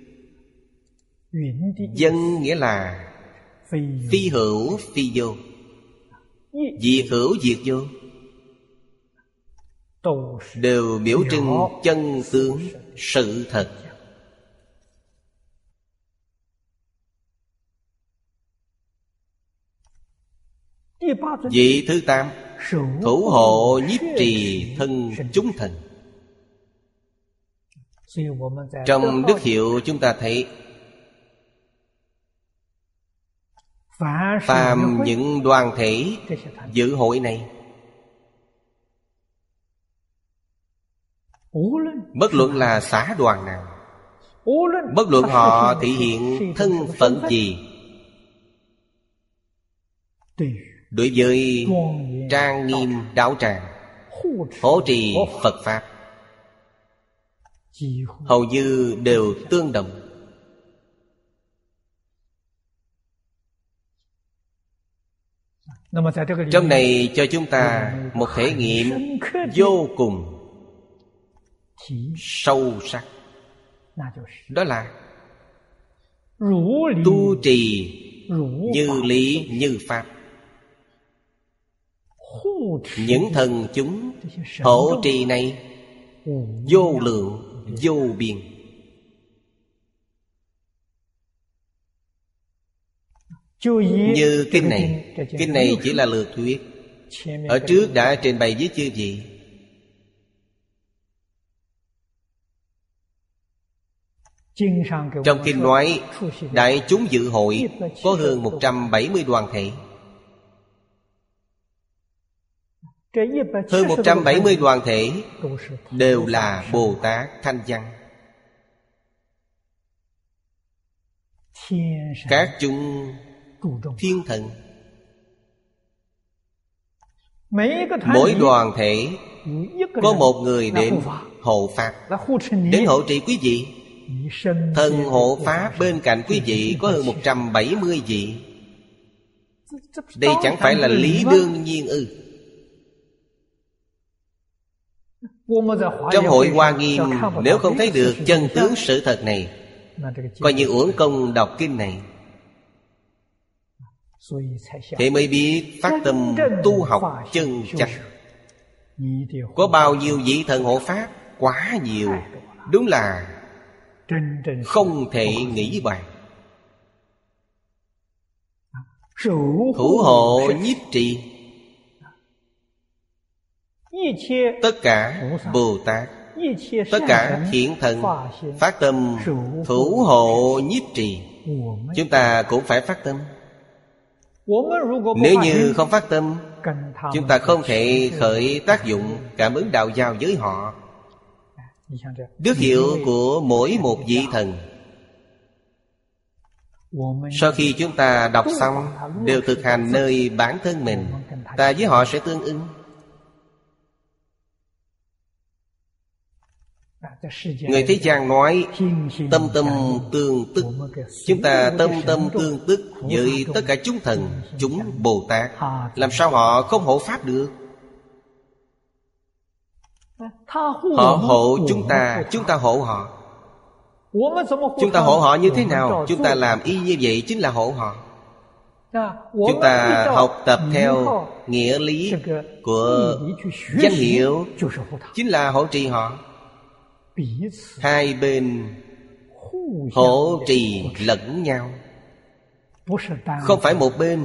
dân nghĩa là phi hữu phi vô, diệt hữu diệt vô, đều biểu trưng chân tướng sự thật. Vị thứ 8 thủ hộ nhiếp trì thân chúng thần. Trong đức hiệu chúng ta thấy phàm những đoàn thể dự hội này, bất luận là xã đoàn nào, bất luận họ thể hiện thân phận gì, đối với trang nghiêm đạo tràng, hộ trì Phật Pháp, hầu như đều tương đồng. Trong này cho chúng ta một thể nghiệm vô cùng sâu sắc. Đó là tu trì như lý như pháp. Những thần chúng hộ trì này vô lượng vô biên. Như kinh này chỉ là lược thuyết. Ở trước đã trình bày với chư vị. Trong kinh nói đại chúng dự hội có hơn 170 đoàn thể. Hơn 170 đoàn thể đều là Bồ Tát Thanh Văn. Các chúng thiên thần. Mỗi đoàn thể có một người đến hộ Pháp, đến hộ trì quý vị. Thần hộ Pháp bên cạnh quý vị có hơn 170 vị. Đây chẳng phải là lý đương nhiên ư? Trong hội Hoa Nghiêm, nếu không thấy được chân tướng sự thật này, coi như uổng công đọc kinh này, thì mới biết phát tâm tu học chân chánh. Có bao nhiêu vị thần hộ Pháp? Quá nhiều. Đúng là không thể nghĩ bàn. Thủ hộ nhiếp trì. Tất cả Bồ Tát, tất cả thiện thần phát tâm thủ hộ nhiếp trì. Chúng ta cũng phải phát tâm. Nếu như không phát tâm, chúng ta không thể khởi tác dụng cảm ứng đạo giao với họ. Đức hiệu của mỗi một vị thần, sau khi chúng ta đọc xong, đều thực hành nơi bản thân mình, ta với họ sẽ tương ứng. Người thế gian nói tâm tâm tương tức. Chúng ta tâm tâm tương tức với tất cả chúng thần, chúng Bồ Tát, làm sao họ không hộ Pháp được? Họ hộ chúng ta hộ họ. Chúng ta hộ họ như thế nào? Chúng ta làm y như vậy chính là hộ họ. Chúng ta học tập theo nghĩa lý của danh hiệu, chính là hộ trì họ. Hai bên hộ trì lẫn nhau, không phải một bên.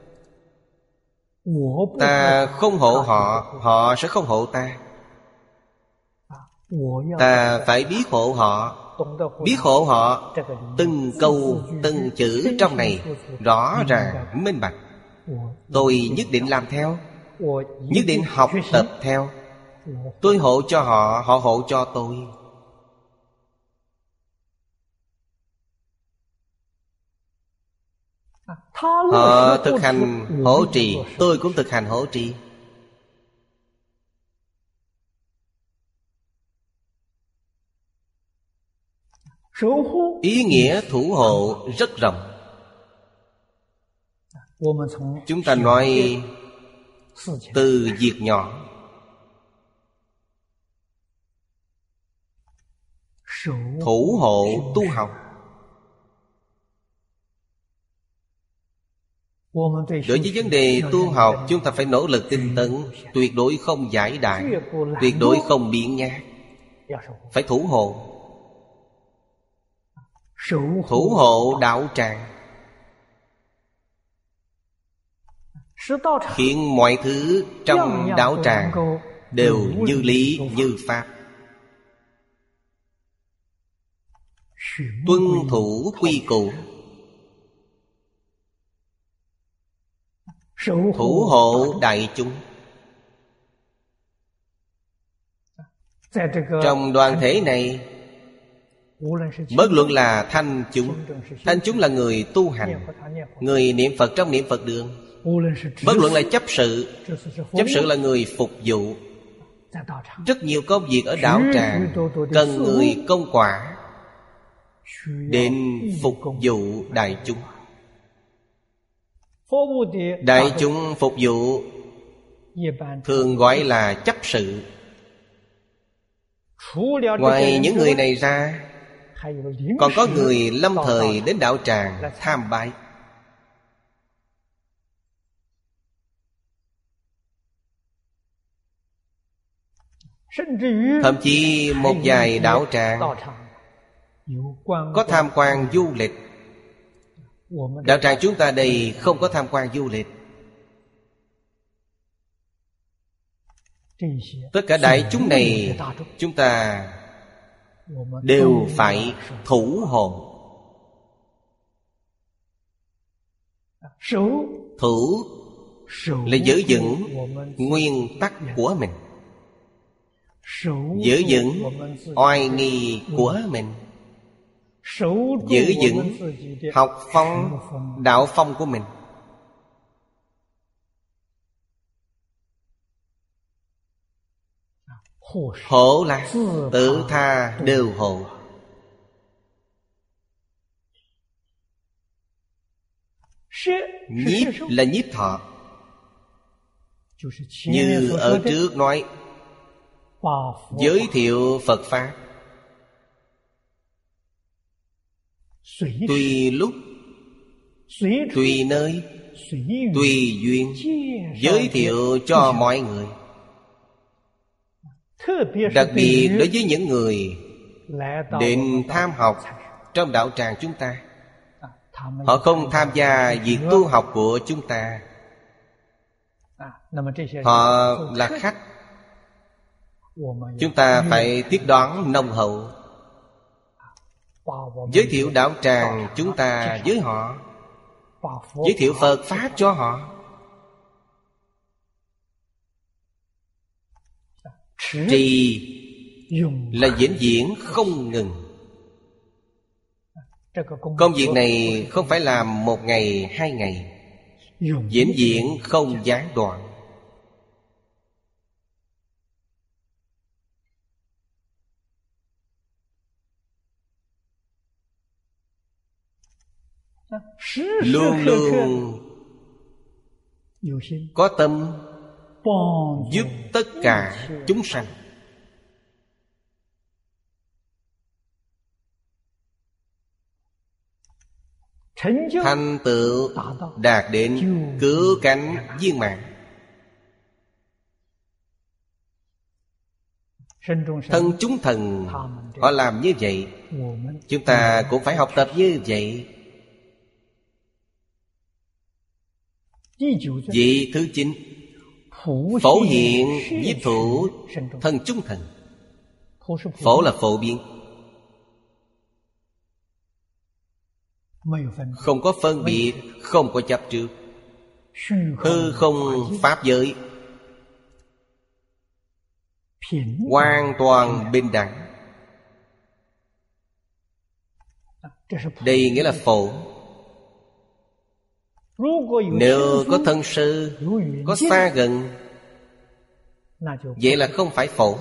Ta không hộ họ, họ sẽ không hộ ta. Ta phải biết hộ họ. Biết hộ họ, từng câu từng chữ trong này rõ ràng minh bạch. Tôi nhất định làm theo, nhất định học tập theo. Tôi hộ cho họ, họ hộ cho tôi. Họ thực hành hộ trì, tôi cũng thực hành hộ trì. Ý nghĩa thủ hộ rất rộng. Chúng ta nói từ việc nhỏ. Thủ hộ tu học. Đối với vấn đề tu học, chúng ta phải nỗ lực tinh tấn, tuyệt đối không giải đại, tuyệt đối không biện nhác. Phải thủ hộ. Thủ hộ đạo tràng. khiến mọi thứ trong đạo tràng đều như lý như pháp. Tuân thủ quy củ, thủ hộ đại chúng. Trong đoàn thể này, bất luận là thanh chúng là người tu hành, người niệm Phật trong niệm Phật đường. Bất luận là chấp sự là người phục vụ. Rất nhiều công việc ở đạo tràng cần người công quả đến phục vụ đại chúng. Đại chúng phục vụ thường gọi là chấp sự. Ngoài những người này ra, còn có người lâm thời đến đạo tràng tham bái. Thậm chí một vài đạo tràng có tham quan du lịch. Đạo tràng chúng ta đây không có tham quan du lịch. Tất cả đại chúng này chúng ta đều phải thủ hộ. Thủ là giữ vững nguyên tắc của mình, giữ vững oai nghi của mình, giữ vững học phong, đạo phong của mình. Hộ là tự tha đều hộ. Nhiếp là nhiếp thọ. Như ở trước nói, giới thiệu Phật Pháp, tùy lúc, tùy nơi, tùy duyên, giới thiệu cho mọi người. Đặc biệt đối với những người đến tham học trong đạo tràng chúng ta, họ không tham gia việc tu học của chúng ta, họ là khách. Chúng ta phải tiếp đón nồng hậu, giới thiệu đạo tràng chúng ta với họ, giới thiệu Phật Pháp cho họ. Trì là vĩnh viễn không ngừng. Công việc này không phải làm một ngày, hai ngày, vĩnh viễn không gián đoạn. Luôn luôn có tâm giúp tất cả chúng sanh. Thành tựu đạt đến cứu cánh viên mãn. Thân chúng thần họ làm như vậy, chúng ta cũng phải học tập như vậy. Vị thứ 9, phổ hiện nhiếp thủ thân chúng thần. Phổ là phổ biến, không có phân biệt, không có chấp trước. Hư không pháp giới hoàn toàn bình đẳng. Đây nghĩa là phổ. Nếu có thân sư, có xa gần, vậy là không phải phổ.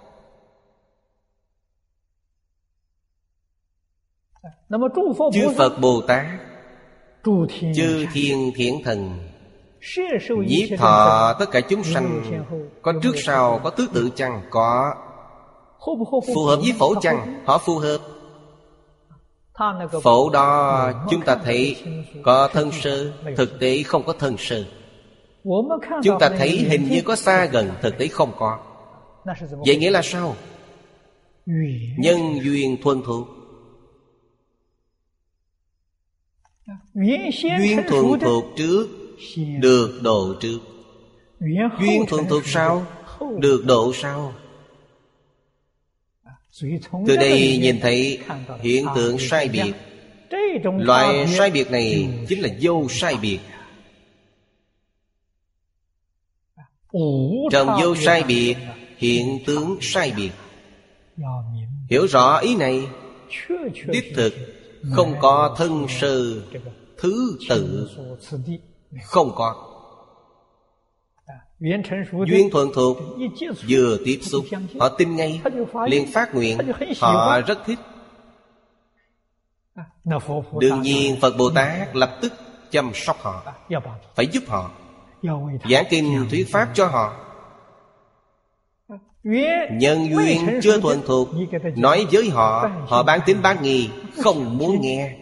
Chư Phật Bồ Tát, chư thiên thiện thần, nhiếp thọ tất cả chúng sanh, có trước sau, có thứ tự chăng? Có. Phù hợp với phổ chăng? Họ phù hợp. Phổ đó chúng ta thấy có thân sơ, thực tế không có thân sơ. Chúng ta thấy hình như có xa gần, thực tế không có. Vậy nghĩa là sao? Nhân duyên thuần thuộc. Duyên thuần thuộc trước được độ trước. Duyên thuần thuộc sau, được độ sau. Từ đây nhìn thấy hiện tượng sai biệt. Loại sai biệt này chính là vô sai biệt. Trong vô sai biệt, hiện tướng sai biệt. Hiểu rõ ý này, đích thực không có thân sơ thứ tự, không có. Duyên thuần thuộc, vừa tiếp xúc họ tin ngay, liền phát nguyện. Họ rất thích. Đương nhiên Phật Bồ Tát lập tức chăm sóc họ, phải giúp họ, giảng kinh thuyết pháp cho họ. Nhân duyên chưa thuần thuộc, nói với họ, họ bán tín bán nghi, không muốn nghe.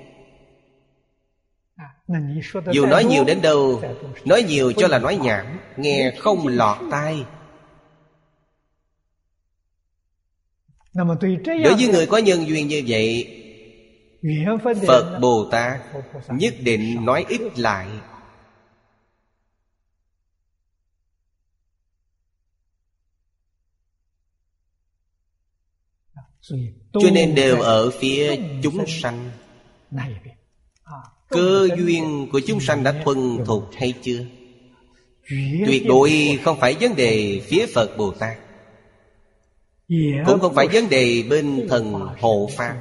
Dù nói nhiều đến đâu, nói nhiều cho là nói nhảm, nghe không lọt tai. Đối với người có nhân duyên như vậy, Phật Bồ Tát nhất định nói ít lại. Cho nên đều ở phía chúng sanh. Cơ duyên của chúng sanh đã thuần thục hay chưa? Tuyệt đối không phải vấn đề phía Phật Bồ Tát, cũng không phải vấn đề bên thần hộ pháp.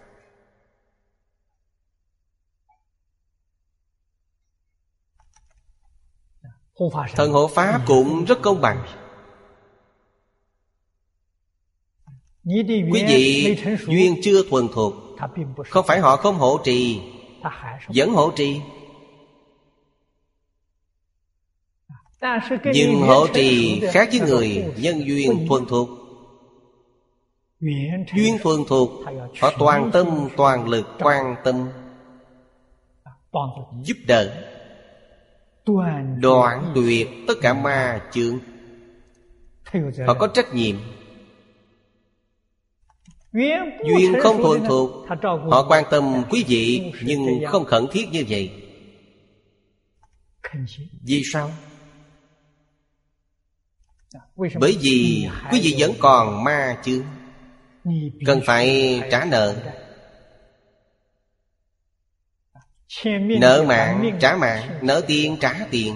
Thần hộ pháp cũng rất công bằng. Quý vị duyên chưa thuần thuộc, không phải họ không hộ trì, vẫn hộ trì. Nhưng hộ trì khác với người nhân duyên thuần thuộc. Duyên thuần thuộc, họ toàn tâm toàn lực quan tâm, giúp đỡ, đoạn tuyệt tất cả ma chướng. Họ có trách nhiệm. Duyên không thuần thuộc, họ quan tâm quý vị, nhưng không khẩn thiết như vậy. Vì sao? Bởi vì quý vị vẫn còn ma chướng, cần phải trả nợ. Nợ mạng trả mạng, nợ tiền trả tiền.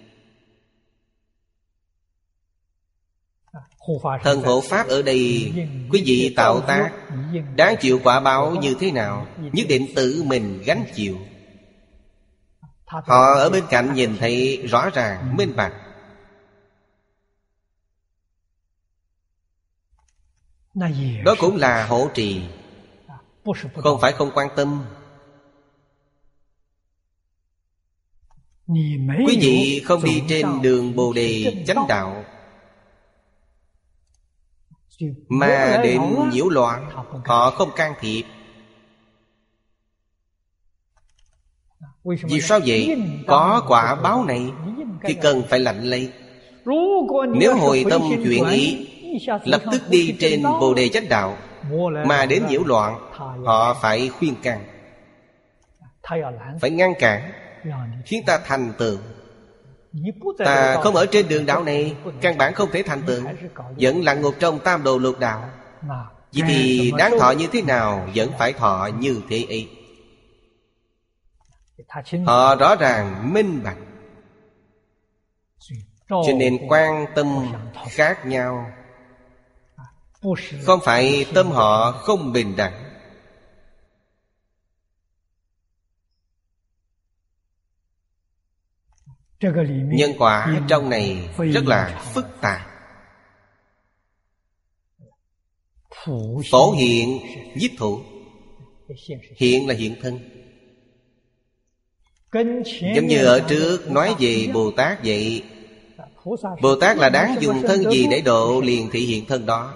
Thần hộ pháp ở đây, quý vị tạo tác đáng chịu quả báo như thế nào, nhất định tự mình gánh chịu. Họ ở bên cạnh nhìn thấy rõ ràng minh bạch. Đó cũng là hộ trì, không phải không quan tâm. Quý vị không đi trên đường Bồ Đề chánh đạo, mà đến nhiễu loạn, họ không can thiệp. Vì sao vậy? Có quả báo này thì cần phải lãnh lấy. Nếu hồi tâm chuyển ý, lập tức đi trên Bồ Đề chánh đạo, mà đến nhiễu loạn, họ phải khuyên can, phải ngăn cản, khiến ta thành tựu. Ta không ở trên đường đạo này, căn bản không thể thành tựu, vẫn lặn ngục trong tam đồ lục đạo. Vậy thì đáng thọ như thế nào? Vẫn phải thọ như thế ấy. Họ rõ ràng minh bạch, cho nên quan tâm khác nhau. Không phải tâm họ không bình đẳng. Nhân quả trong này rất là phức tạp. Phổ hiện nhiếp thủ. Hiện là hiện thân. Giống như ở trước nói về Bồ Tát vậy. Bồ Tát là đáng dùng thân gì để độ, liền thị hiện thân đó.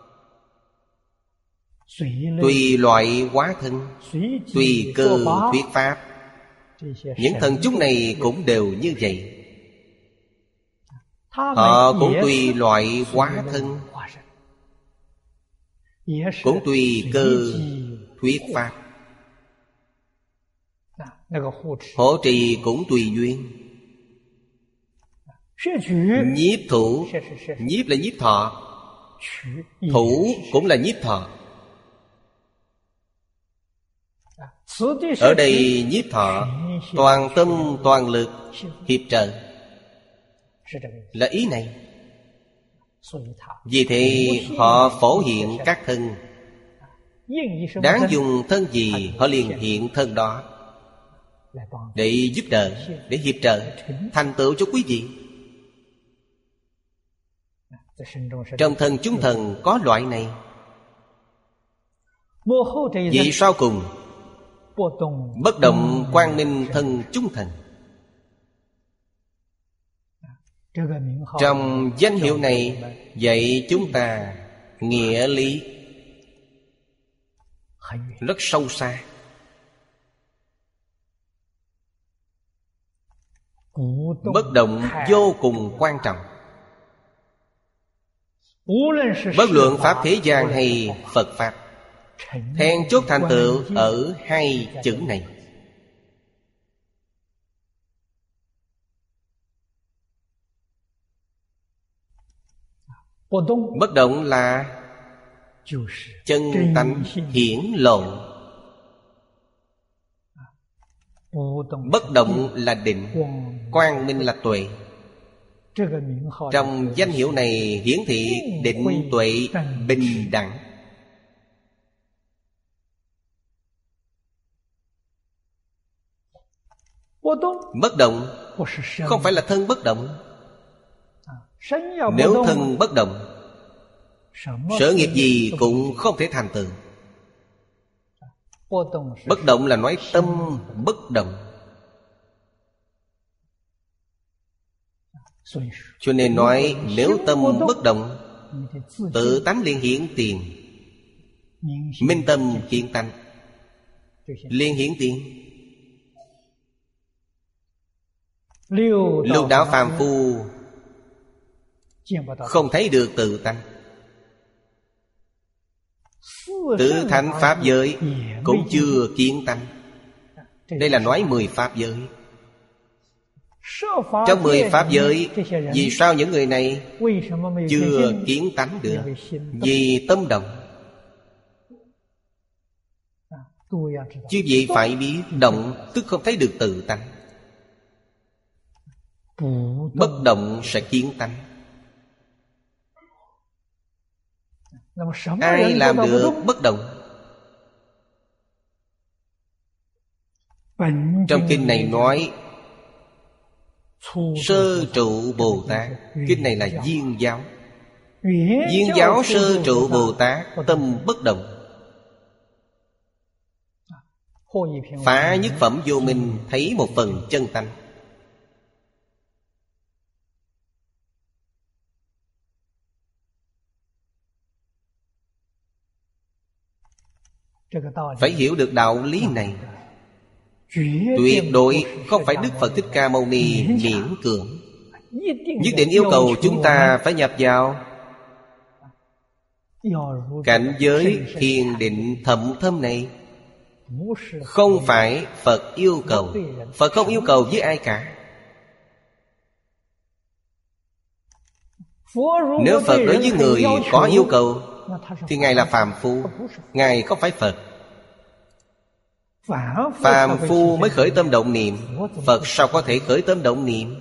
Tùy loại hóa thân, tùy cơ thuyết pháp. Những thần chúng này cũng đều như vậy. Họ cũng tùy loại hóa thân, cũng tùy cơ thuyết pháp. Hộ trì cũng tùy duyên. Nhiếp thủ. Nhiếp là nhiếp thọ, thủ cũng là nhiếp thọ. Ở đây nhiếp thọ toàn tâm toàn lực hiệp trợ, là ý này. Vì thế họ phổ hiện các thân. Đáng dùng thân gì họ liền hiện thân đó, để giúp đỡ, để hiệp trợ, thành tựu cho quý vị. Trong thân chúng thần có loại này. Vị sau cùng, bất động quang minh thân chúng thần. Trong danh hiệu này dạy chúng ta nghĩa lý rất sâu xa. Bất động vô cùng quan trọng. Bất luận pháp thế gian hay Phật Pháp, then chốt thành tựu ở hai chữ này. Bất động là chân tánh hiển lộ. Bất động là định, quang minh là tuệ. Trong danh hiệu này hiển thị định tuệ bình đẳng. Bất động không phải là thân bất động. Nếu thân bất động, sở nghiệp gì cũng không thể thành tựu. Bất động là nói tâm bất động. Cho nên nói nếu tâm bất động, tự tánh liền hiển tiền. Minh tâm hiện tánh, liền hiển tiền. Lục đạo phàm phu không thấy được tự tánh. Tứ thánh pháp giới cũng chưa kiến tánh. Đây là nói 10 pháp giới. Trong 10 pháp giới, vì sao những người này chưa kiến tánh được? Vì tâm động. Chứ vị phải biết, động tức không thấy được tự tánh. Bất động sẽ kiến tánh. Ai làm được bất động? Trong kinh này nói Sơ trụ Bồ Tát. Kinh này là Viên giáo. Viên giáo Sơ trụ Bồ Tát tâm bất động. Phá nhất phẩm vô minh, thấy một phần chân tánh. Phải hiểu được đạo lý này. Tuyệt đối không phải Đức Phật Thích Ca Mâu Ni miễn cưỡng. Nhất định yêu cầu chúng ta phải nhập vào cảnh giới thiền định thậm thâm này. Không phải Phật yêu cầu. Phật không yêu cầu với ai cả. Nếu Phật đối với người có yêu cầu thì Ngài là phàm phu, Ngài không phải Phật. Phàm phu mới khởi tâm động niệm, Phật sao có thể khởi tâm động niệm?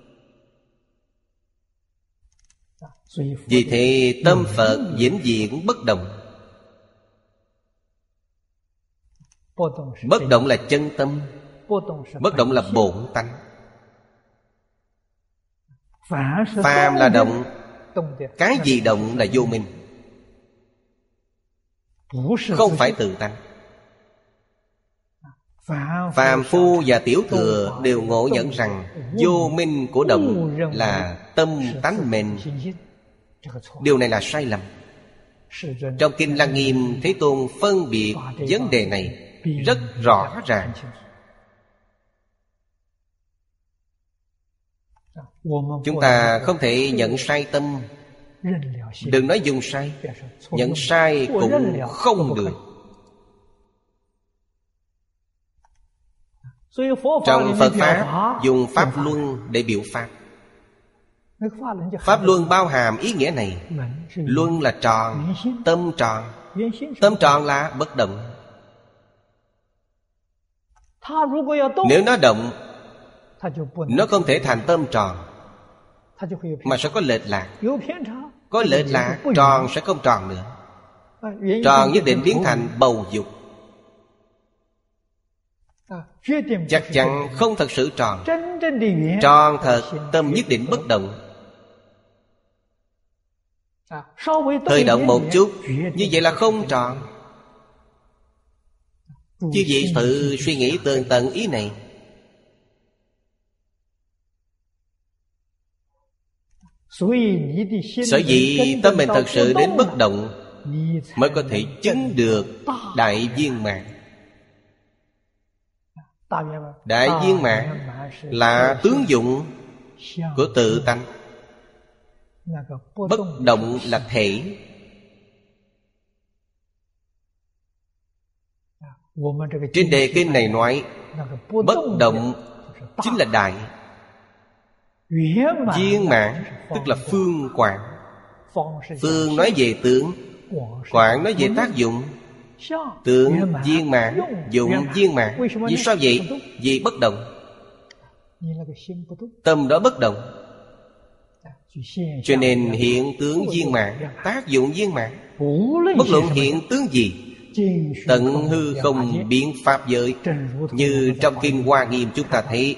Vì thế tâm Phật vĩnh viễn bất động. Bất động là chân tâm, bất động là bổn tánh. Phàm là động, cái gì động là vô minh, không phải tự tánh. Phàm phu và tiểu thừa đều ngộ nhận rằng vô minh của động là tâm tánh mình. Điều này là sai lầm. Trong Kinh Lăng Nghiêm, Thế Tôn phân biệt vấn đề này rất rõ ràng. Chúng ta không thể nhận sai tâm. Đừng nói dùng sai, nhận sai cũng không được. Trong Phật Pháp dùng Pháp Luân để biểu Pháp. Pháp luân bao hàm ý nghĩa này. Luân là tròn, tâm tròn. Tâm tròn là bất động. Nếu nó động, nó không thể thành tâm tròn, mà sẽ có lệch lạc. Có lệch lạc, tròn sẽ không tròn nữa. Tròn nhất định biến thành bầu dục. Chắc chắn không thật sự tròn. Tròn thật, tâm nhất định bất động. Hơi động một chút, như vậy là không tròn. Chứ vị tự suy nghĩ tường tận ý này. Sở dĩ tâm mình thật sự đến bất động, mới có thể chứng được đại viên mãn. Đại viên mãn là tướng dụng của tự tánh. Bất động là thể. Trên đề kinh này nói bất động chính là đại. Viên mãn tức là phương quảng. Phương nói về tướng, quảng nói về tác dụng. Tướng viên mãn, dụng viên mãn. Vì sao vậy? Vì bất động. Tâm đó bất động, cho nên hiện tướng viên mãn, tác dụng viên mãn. Bất luận hiện tướng gì, tận hư không biến pháp giới. Như trong Kinh Hoa Nghiêm chúng ta thấy,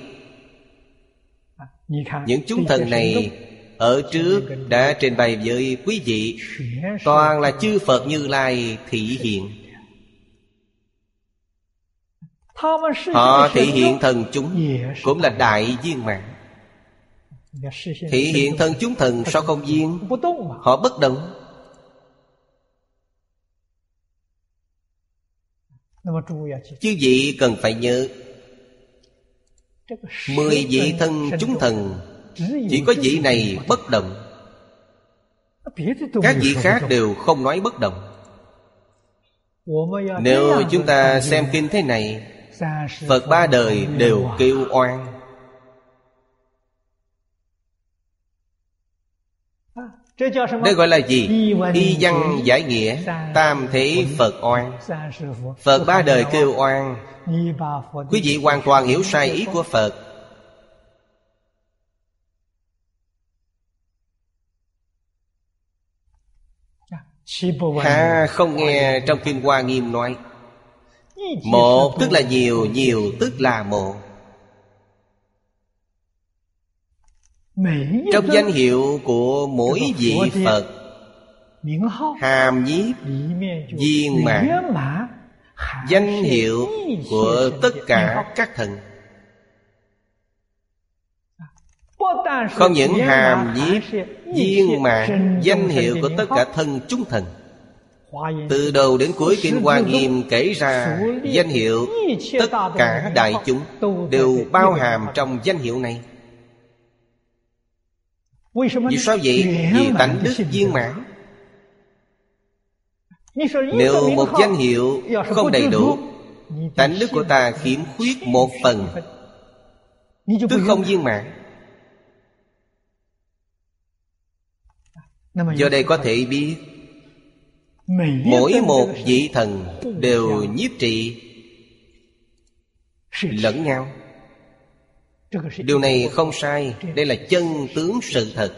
những chúng thần này ở trước đã trình bày với quý vị, toàn là chư Phật Như Lai thị hiện. Họ thị hiện thần chúng cũng là đại viên mãn. Thị hiện thân chúng thần sao không viên? Họ bất động. Chư vị cần phải nhớ, 10 vị thân chúng thần, chỉ có vị này bất động. Các vị khác đều không nói bất động. Nếu chúng ta xem kinh thế này, Phật ba đời đều kêu oan. Đây gọi là gì? Y văn giải nghĩa, tam thế Phật oan. Phật ba đời kêu oan. Quý vị hoàn toàn hiểu sai ý của Phật. Hà không nghe trong Kinh Hoa Nghiêm nói một tức là nhiều, nhiều tức là một. Trong danh hiệu của mỗi vị Phật, hàm nhiếp viên mãn, danh hiệu của tất cả các thần. Không những hàm nhiếp viên mãn, danh hiệu của tất cả thân chúng thần. Từ đầu đến cuối Kinh Hoa Nghiêm kể ra danh hiệu tất cả đại chúng đều bao hàm trong danh hiệu này. Vì sao vậy? Vì tánh đức viên mãn. Nếu một danh hiệu không đầy đủ, tánh đức của ta khiếm khuyết một phần, tức không viên mãn. Do đây có thể biết, mỗi một vị thần đều nhiếp trị lẫn nhau. Điều này không sai. Đây là chân tướng sự thật.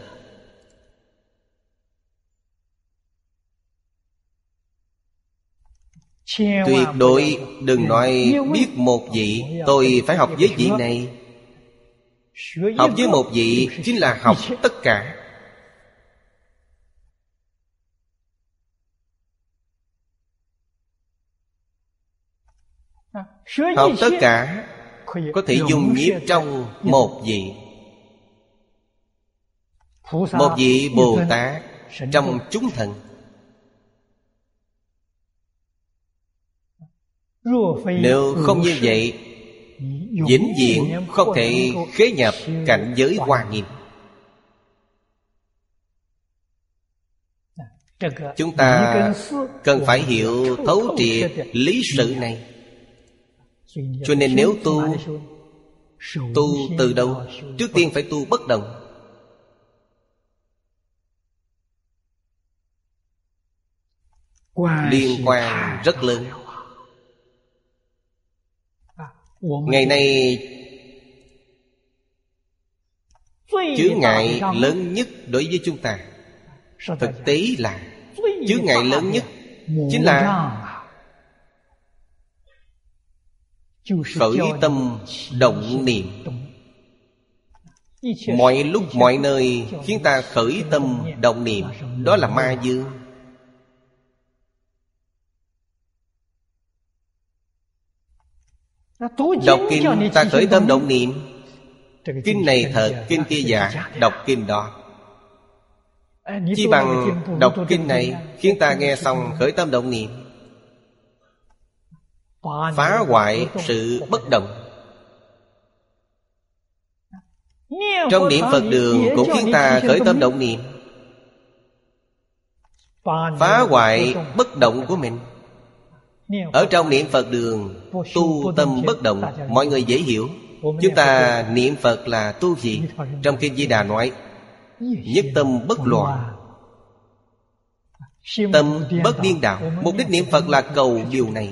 Tuyệt đối đừng nói biết một vị, tôi phải học với vị này. Học với một vị chính là học tất cả. Học tất cả có thể dung nhiếp trong một vị. Một vị Bồ Tát trong chúng thần. Nếu không như vậy, vĩnh viễn không thể khế nhập cảnh giới Hoa Nghiêm. Chúng ta cần phải hiểu thấu triệt lý sự này. Cho nên nếu tu từ đâu? Trước tiên phải tu bất động. liên quan rất lớn. Ngày nay chướng ngại lớn nhất đối với chúng ta, thực tế là chướng ngại lớn nhất chính là khởi tâm động niệm. Mọi lúc mọi nơi khiến ta khởi tâm động niệm, đó là ma dương. Đọc kinh ta khởi tâm động niệm, kinh này thật, kinh kia giả, đọc kinh đó. Chỉ bằng đọc kinh này khiến ta nghe xong khởi tâm động niệm, phá hoại sự bất động. Trong niệm Phật đường cũng khiến ta khởi tâm động niệm, phá hoại bất động của mình. Ở trong niệm Phật đường tu tâm bất động, mọi người dễ hiểu. Chúng ta niệm Phật là tu gì? Trong Kinh Di Đà nói nhất tâm bất loạn, tâm bất điên đảo. Mục đích niệm Phật là cầu điều này.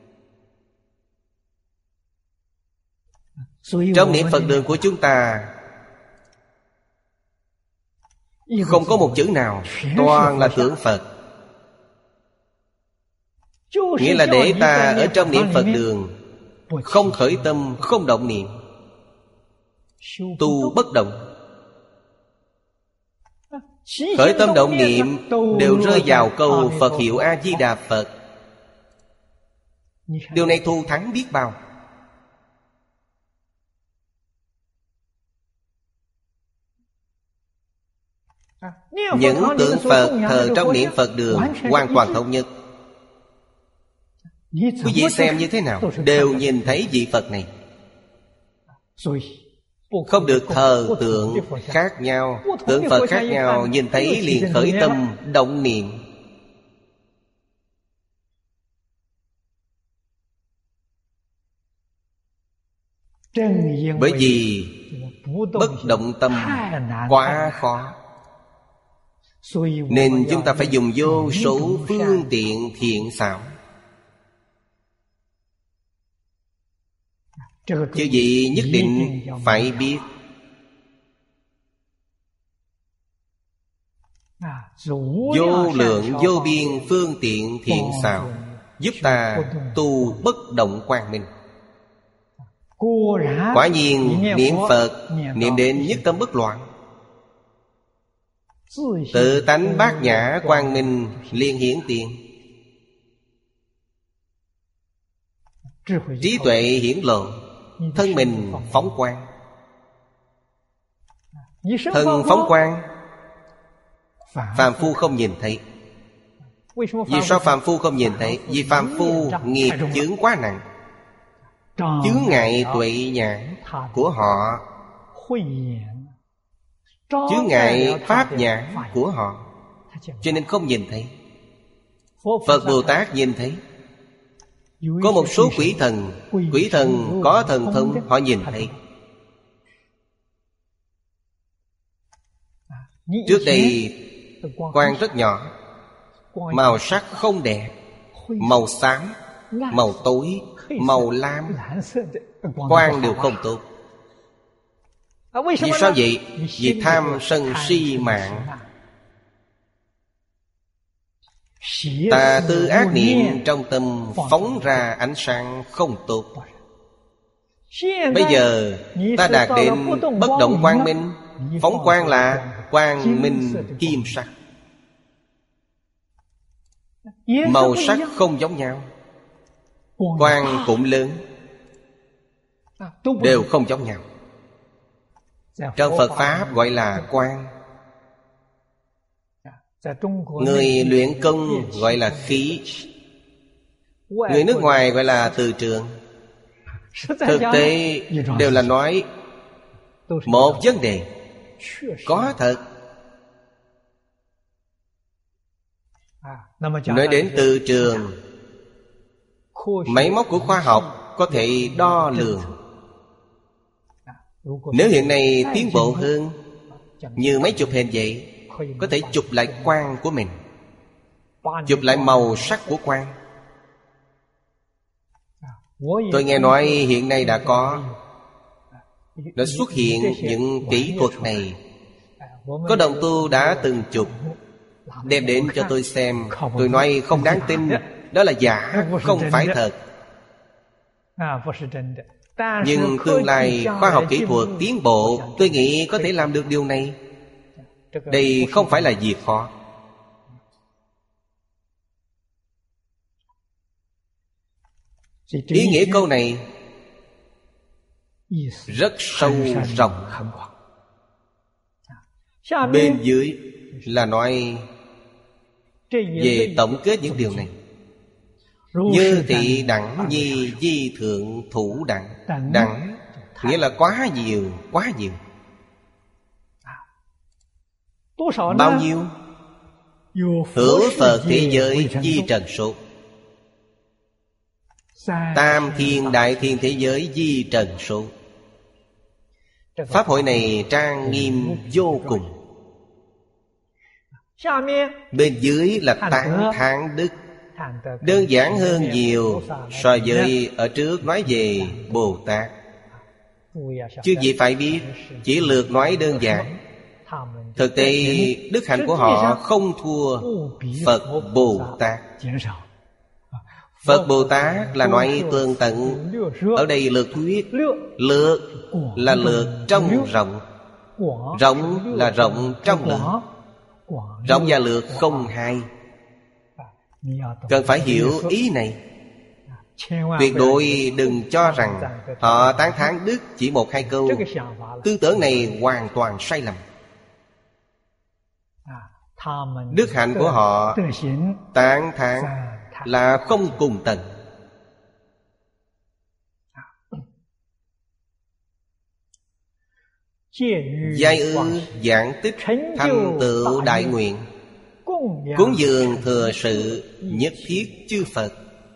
Trong niệm Phật đường của chúng ta không có một chữ nào, toàn là tưởng Phật. Nghĩa là để ta ở trong niệm Phật đường không khởi tâm, không động niệm, tu bất động. Khởi tâm động niệm đều rơi vào câu Phật hiệu A-di-đà Phật. Điều này thù thắng biết bao. Những tượng Phật thờ trong niệm Phật đường hoàn toàn thống nhất. Quý vị xem như thế nào đều nhìn thấy vị Phật này. Không được thờ tượng khác nhau, tượng Phật khác nhau, nhìn thấy liền khởi tâm động niệm. Bởi vì bất động tâm quá khó, nên chúng ta phải dùng vô số phương tiện thiện xảo. Chứ gì nhất định phải biết vô lượng vô biên phương tiện thiện xảo giúp ta tu bất động quang minh. Quả nhiên niệm Phật niệm đến nhất tâm bất loạn, tự tánh bát nhã quang minh liền hiển tiền, trí tuệ hiển lộ, thân mình phóng quang. Thân phóng quang, phàm phu không nhìn thấy. Vì sao phàm phu không nhìn thấy? Vì phàm phu nghiệp chướng quá nặng, chướng ngại tuệ nhãn của họ, chướng ngại pháp nhãn của họ, cho nên không nhìn thấy. Phật Bồ Tát nhìn thấy. Có một số quỷ thần có thần thông, họ nhìn thấy. Trước đây quang rất nhỏ, màu sắc không đẹp, màu xám, màu tối, màu lam, quang đều không tốt. Vì sao vậy? Vì tham sân si mạng, tà tư ác niệm trong tâm phóng ra ánh sáng không tốt. Bây giờ ta đạt đến bất động quang minh. Phóng quang là quang minh kim sắc. Màu sắc không giống nhau, quang cũng lớn, đều không giống nhau. Trong Phật Pháp gọi là quang. Người luyện công gọi là khí, người nước ngoài gọi là từ trường. Thực tế đều là nói một vấn đề, có thật. Nói đến từ trường, máy móc của khoa học có thể đo lường. Nếu hiện nay tiến bộ hơn, như máy chụp hình vậy, có thể chụp lại quang của mình. chụp lại màu sắc của quang. Tôi nghe nói hiện nay đã xuất hiện những kỹ thuật này. Có đồng tu đã từng chụp, đem đến cho tôi xem. Tôi nói không đáng tin, đó là giả, không phải thật. Nhưng tương lai khoa học kỹ thuật tiến bộ, tôi nghĩ có thể làm được điều này. Đây không phải là việc khó. Ý nghĩa câu này rất sâu rộng. Bên dưới là nói về tổng kết những điều này. Như thị đẳng nhi di thượng thủ đẳng. Đẳng nghĩa là quá nhiều, quá nhiều. Bao nhiêu? Hữu Phật thế giới di trần số. Tam thiên đại thiên thế giới di trần số. Pháp hội này trang nghiêm vô cùng. Bên dưới là tán thán đức. Đơn giản hơn nhiều so với ở trước nói về Bồ Tát. Chứ gì phải biết, chỉ lược nói đơn giản. Thực tế đức hạnh của họ không thua Phật Bồ Tát. Phật Bồ Tát là nói tường tận. Ở đây lược thuyết. Lược là lược trong rộng. Rộng là rộng trong lớn. Rộng và lược không hai. Cần phải hiểu ý này. Tuyệt đối đừng cho rằng họ tán thán đức chỉ một hai câu. Tư tưởng này hoàn toàn sai lầm. Đức hạnh của họ tán thán là không cùng tầng. Giai ư giảng tích thành tựu đại nguyện. Cúng dường thừa sự nhất thiết chư Phật.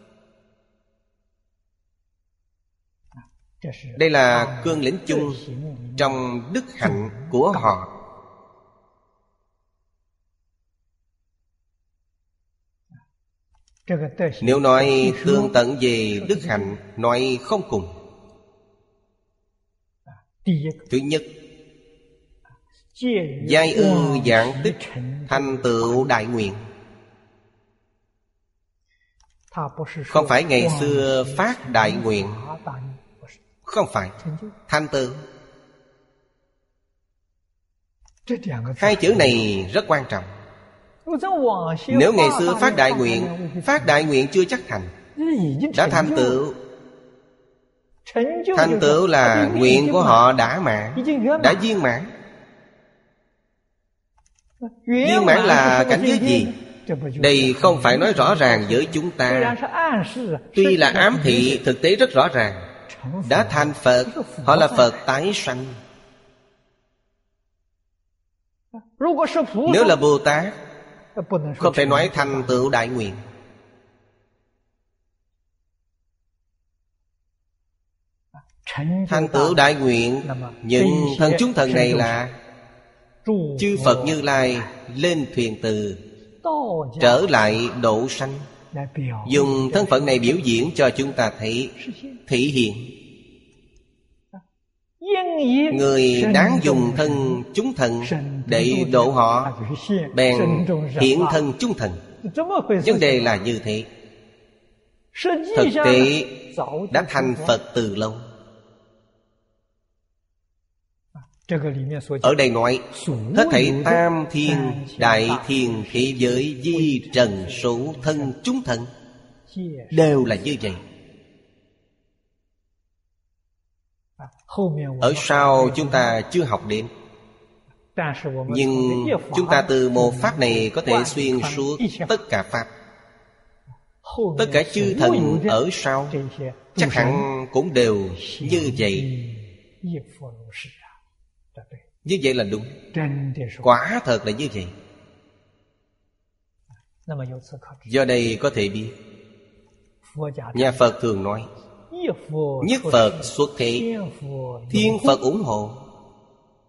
Đây là cương lĩnh chung trong đức hạnh của họ. Nếu nói tương tận về đức hạnh, nói không cùng. Thứ nhất, giai ư giảng tích thành tựu đại nguyện. Không phải ngày xưa phát đại nguyện. Không phải. Thành tựu. Hai chữ này rất quan trọng. Nếu ngày xưa phát đại nguyện chưa chắc thành. Đã thành tựu. Thành tựu là nguyện của họ đã mãn, đã viên mãn. Viên mãn là cảnh giới gì? Đây không phải nói rõ ràng với chúng ta. Tuy là ám thị, thực tế rất rõ ràng. Đã thành Phật, họ là Phật tái sanh. Nếu là Bồ Tát, không thể nói thành tựu đại nguyện. Thành tựu đại nguyện, những thần chúng thần này là chư Phật Như Lai lên thuyền từ, trở lại độ sanh. Dùng thân phận này biểu diễn cho chúng ta thấy, thể hiện. Người đáng dùng thân chúng thần để độ họ, bèn hiện thân chúng thần. Vấn đề là như thế. Thực tế đã thành Phật từ lâu. Ở đây nói hết thảy tam thiên đại thiên thế giới di trần số thân chúng thần đều là như vậy. Ở sau chúng ta chưa học đến. Nhưng chúng ta từ một pháp này có thể xuyên suốt tất cả pháp. Tất cả chư thần ở sau chắc hẳn cũng đều như vậy. Như vậy là đúng. Quả thật là như vậy. Do đây có thể biết, nhà Phật thường nói nhất Phật xuất thế, thiên Phật ủng hộ.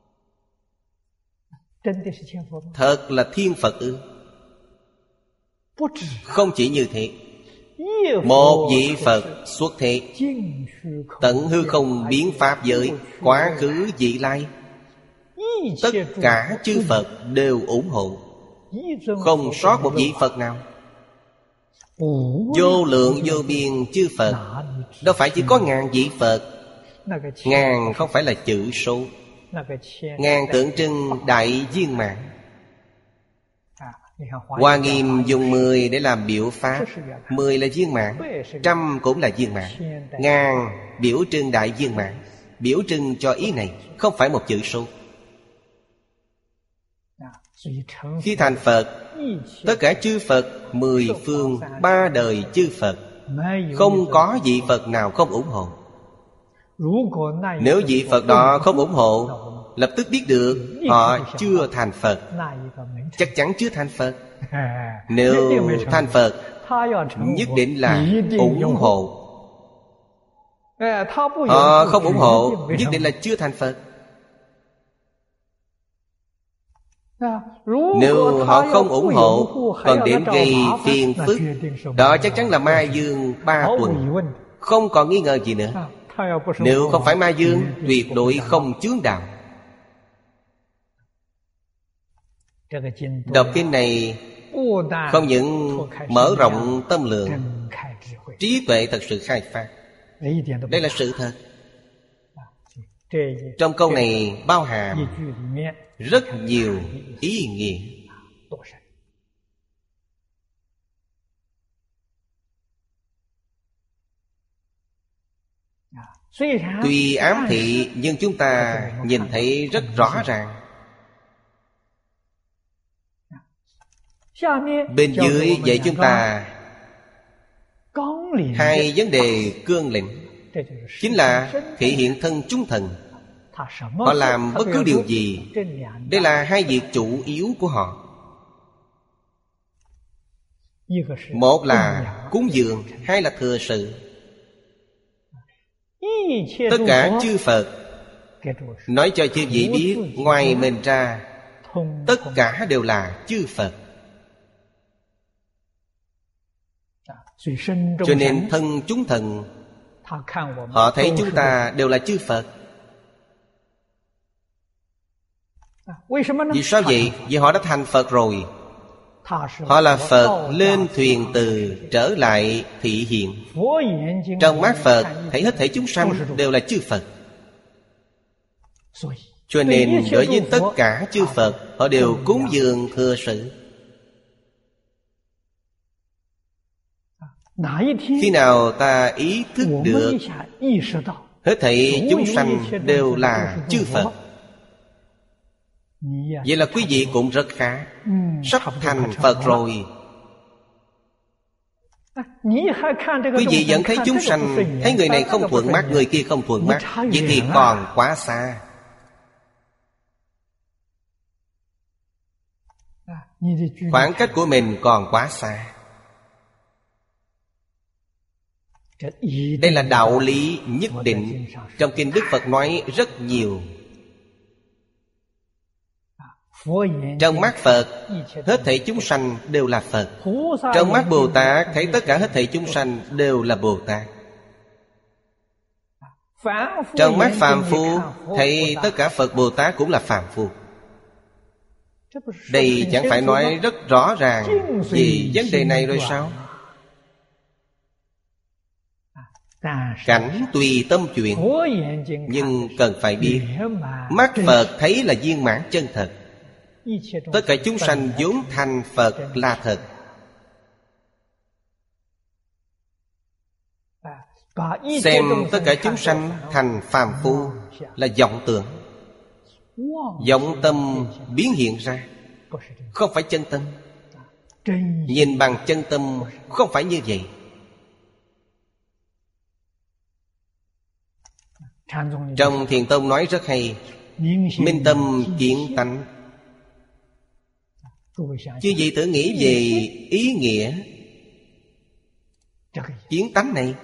Thật là thiên Phật ư? Không chỉ như thế, một vị Phật xuất thế, tận hư không biến pháp giới, quá khứ vị lai, tất cả chư Phật đều ủng hộ, không sót một vị Phật nào. Vô lượng vô biên chư Phật, đâu phải chỉ có ngàn vị Phật. Ngàn không phải là chữ số, ngàn tượng trưng đại viên mãn. Hoa Nghiêm dùng 10 để làm biểu pháp, 10 là viên mãn, 100 cũng là viên mãn, ngàn biểu trưng đại viên mãn, biểu trưng cho ý này, không phải một chữ số. Khi thành Phật, tất cả chư Phật 10 phương 3 đời chư Phật, không có vị Phật nào không ủng hộ. Nếu vị Phật đó không ủng hộ, lập tức biết được họ chưa thành Phật, chắc chắn chưa thành Phật. Nếu thành Phật, nhất định là ủng hộ. Họ không ủng hộ, nhất định là chưa thành Phật. Nếu họ không ủng hộ, còn đến gây phiền phức, đó chắc chắn là Ma Dương 3 tuần, không còn nghi ngờ gì nữa. Nếu không phải Ma Dương, tuyệt đối không chướng đạo. Đọc kinh này không những mở rộng tâm lượng, trí tuệ thật sự khai phát. Đây là sự thật. Trong câu này bao hàm rất nhiều ý nghĩa. Tuy ám thị nhưng chúng ta nhìn thấy rất rõ ràng. Bên dưới dạy chúng ta hai vấn đề cương lĩnh, chính là thể hiện thân chúng thần. Họ làm bất cứ điều gì, đây là hai việc chủ yếu của họ. Một là cúng dường, hai là thừa sự. Tất cả chư Phật nói cho chư vị biết, ngoài mình ra tất cả đều là chư Phật. Cho nên thân chúng thần, họ thấy chúng ta đều là chư Phật. Vì sao vậy? Vì họ đã thành Phật rồi. Họ là Phật lên thuyền từ trở lại thị hiện. Trong mắt Phật thấy hết thảy chúng sanh đều là chư Phật. Cho nên đối với tất cả chư Phật, họ đều cúng dường thừa sự. Khi nào ta ý thức được hết thảy chúng sanh đều là chư Phật, vậy là quý vị cũng rất khá, sắp thành Phật rồi. Quý vị vẫn thấy chúng sanh, thấy người này không thuận mắt, người kia không thuận mắt, vậy thì còn quá xa. Khoảng cách của mình còn quá xa. Đây là đạo lý nhất định. Trong kinh Đức Phật nói rất nhiều. Trong mắt Phật, hết thảy chúng sanh đều là Phật. Trong mắt Bồ Tát, thấy tất cả hết thảy chúng sanh đều là Bồ Tát. Trong mắt phàm phu, thấy tất cả Phật Bồ Tát cũng là phàm phu. Đây chẳng phải nói rất rõ ràng về vấn đề này rồi sao? Cảnh tùy tâm chuyện, nhưng cần phải biết, mắt Phật thấy là viên mãn chân thật. Tất cả chúng sanh vốn thành Phật là thật. Xem tất cả chúng sanh thành phàm phu là vọng tưởng. Vọng tâm biến hiện ra, không phải chân tâm. Nhìn bằng chân tâm không phải như vậy. Trong Thiền Tông nói rất hay, minh tâm kiến tánh. Chứ gì tự nghĩ về ý nghĩa kiến tánh này.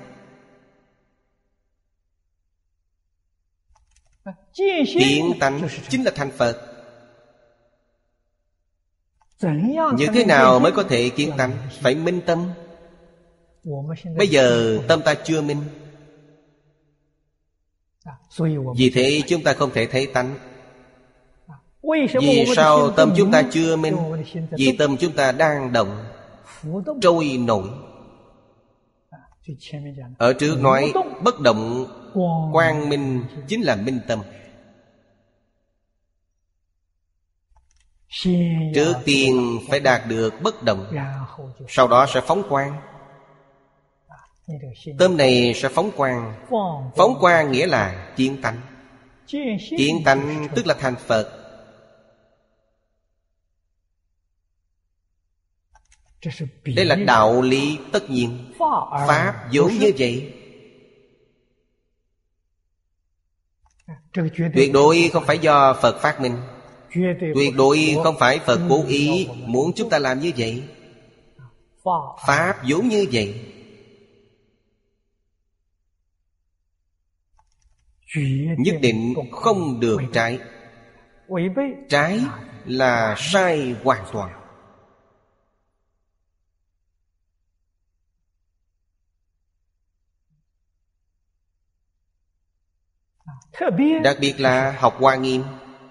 Kiến tánh chính là thành Phật. Như thế nào mới có thể kiến tánh? Phải minh tâm. Bây giờ tâm ta chưa minh, vì thế chúng ta không thể thấy tánh. Vì sao tâm chúng ta chưa minh? Vì tâm chúng ta đang động, trôi nổi. Ở trước nói bất động quang minh chính là minh tâm. Trước tiên phải đạt được bất động, sau đó sẽ phóng quang. Tâm này sẽ phóng quang. Phóng quang nghĩa là kiến tánh. Kiến tánh tức là thành Phật. Đây là đạo lý tất nhiên. Pháp vốn như vậy. Tuyệt đối không phải do Phật phát minh. Tuyệt đối không phải Phật cố ý muốn chúng ta làm như vậy. Pháp vốn như vậy. Nhất định không được trái. Trái là sai hoàn toàn. Đặc biệt là học Hoa Nghiêm.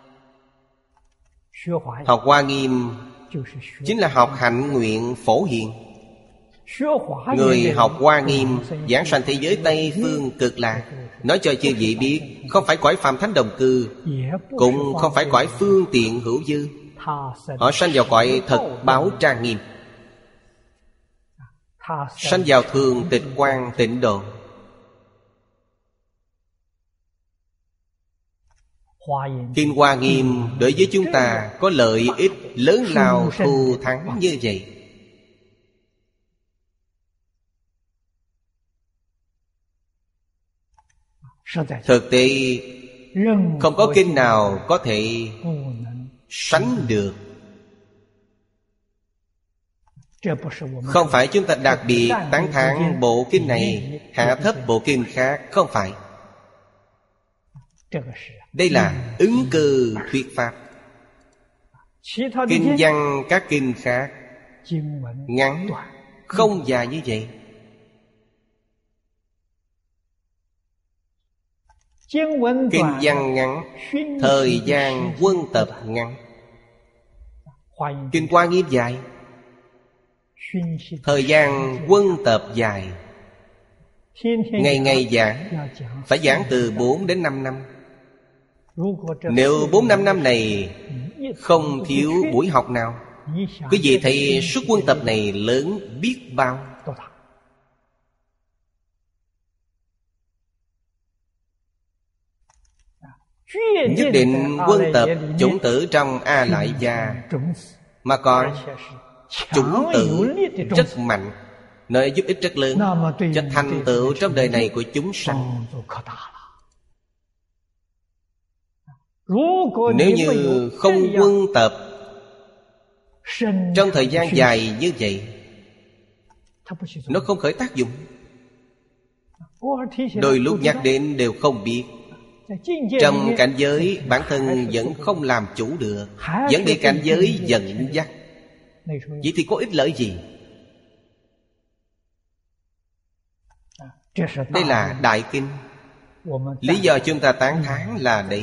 Học Hoa Nghiêm chính là học hạnh nguyện phổ hiền. Người học Hoa Nghiêm giảng sanh thế giới Tây Phương Cực Lạc, nói cho chư vị biết, không phải cõi phàm thánh đồng cư, cũng không phải cõi phương tiện hữu dư. Họ sanh vào cõi thật báo trang nghiêm, sanh vào thường tịch quang tịnh độ. Kinh Hoa Nghiêm đối với chúng ta có lợi ích lớn lao thù thắng như vậy. Thực tế không có kinh nào có thể sánh được. Không phải chúng ta đặc biệt tán thán bộ kinh này, hạ thấp bộ kinh khác, không phải. Đây là ứng cư thuyết pháp. Kinh văn các kinh khác ngắn, không dài như vậy. Kinh văn ngắn, thời gian quân tập ngắn. Kinh Hoa Nghiêm dài, thời gian quân tập dài. Ngày ngày giảng, phải giảng từ 4 đến 5 năm. Nếu 4-5 năm này không thiếu buổi học nào, quý vị thấy suất quân tập này lớn biết bao. Nhất định quân tập chủng tử trong A Lại Gia, mà còn chủng tử rất mạnh, nơi giúp ích rất lớn cho thành tựu trong đời này của chúng sanh. Nếu như không quân tập trong thời gian dài như vậy, nó không khởi tác dụng. Đôi lúc nhắc đến đều không biết. Trong cảnh giới bản thân vẫn không làm chủ được, vẫn bị cảnh giới dẫn dắt. Vậy thì có ích lợi gì? Đây là đại kinh. Lý do chúng ta tán thán là đây.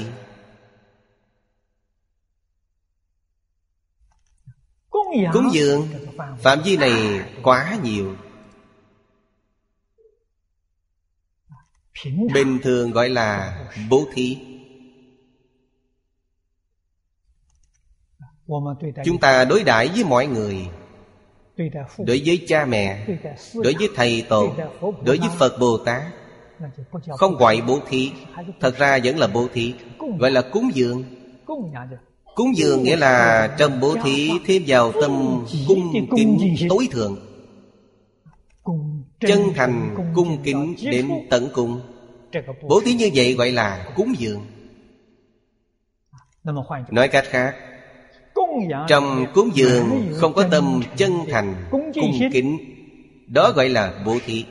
Cúng dường phạm vi này quá nhiều. Bình thường gọi là bố thí. Chúng ta đối đãi với mọi người, đối với cha mẹ, đối với thầy tổ, đối với Phật Bồ Tát, không gọi bố thí. Thật ra vẫn là bố thí, gọi là cúng dường. Cúng dường nghĩa là trong bố thí thêm vào tâm cung kính tối thượng, chân thành cung kính đến tận cùng. Bố thí như vậy gọi là cúng dường. Nói cách khác, trong cúng dường không có tâm chân thành cung kính, đó gọi là bố thí.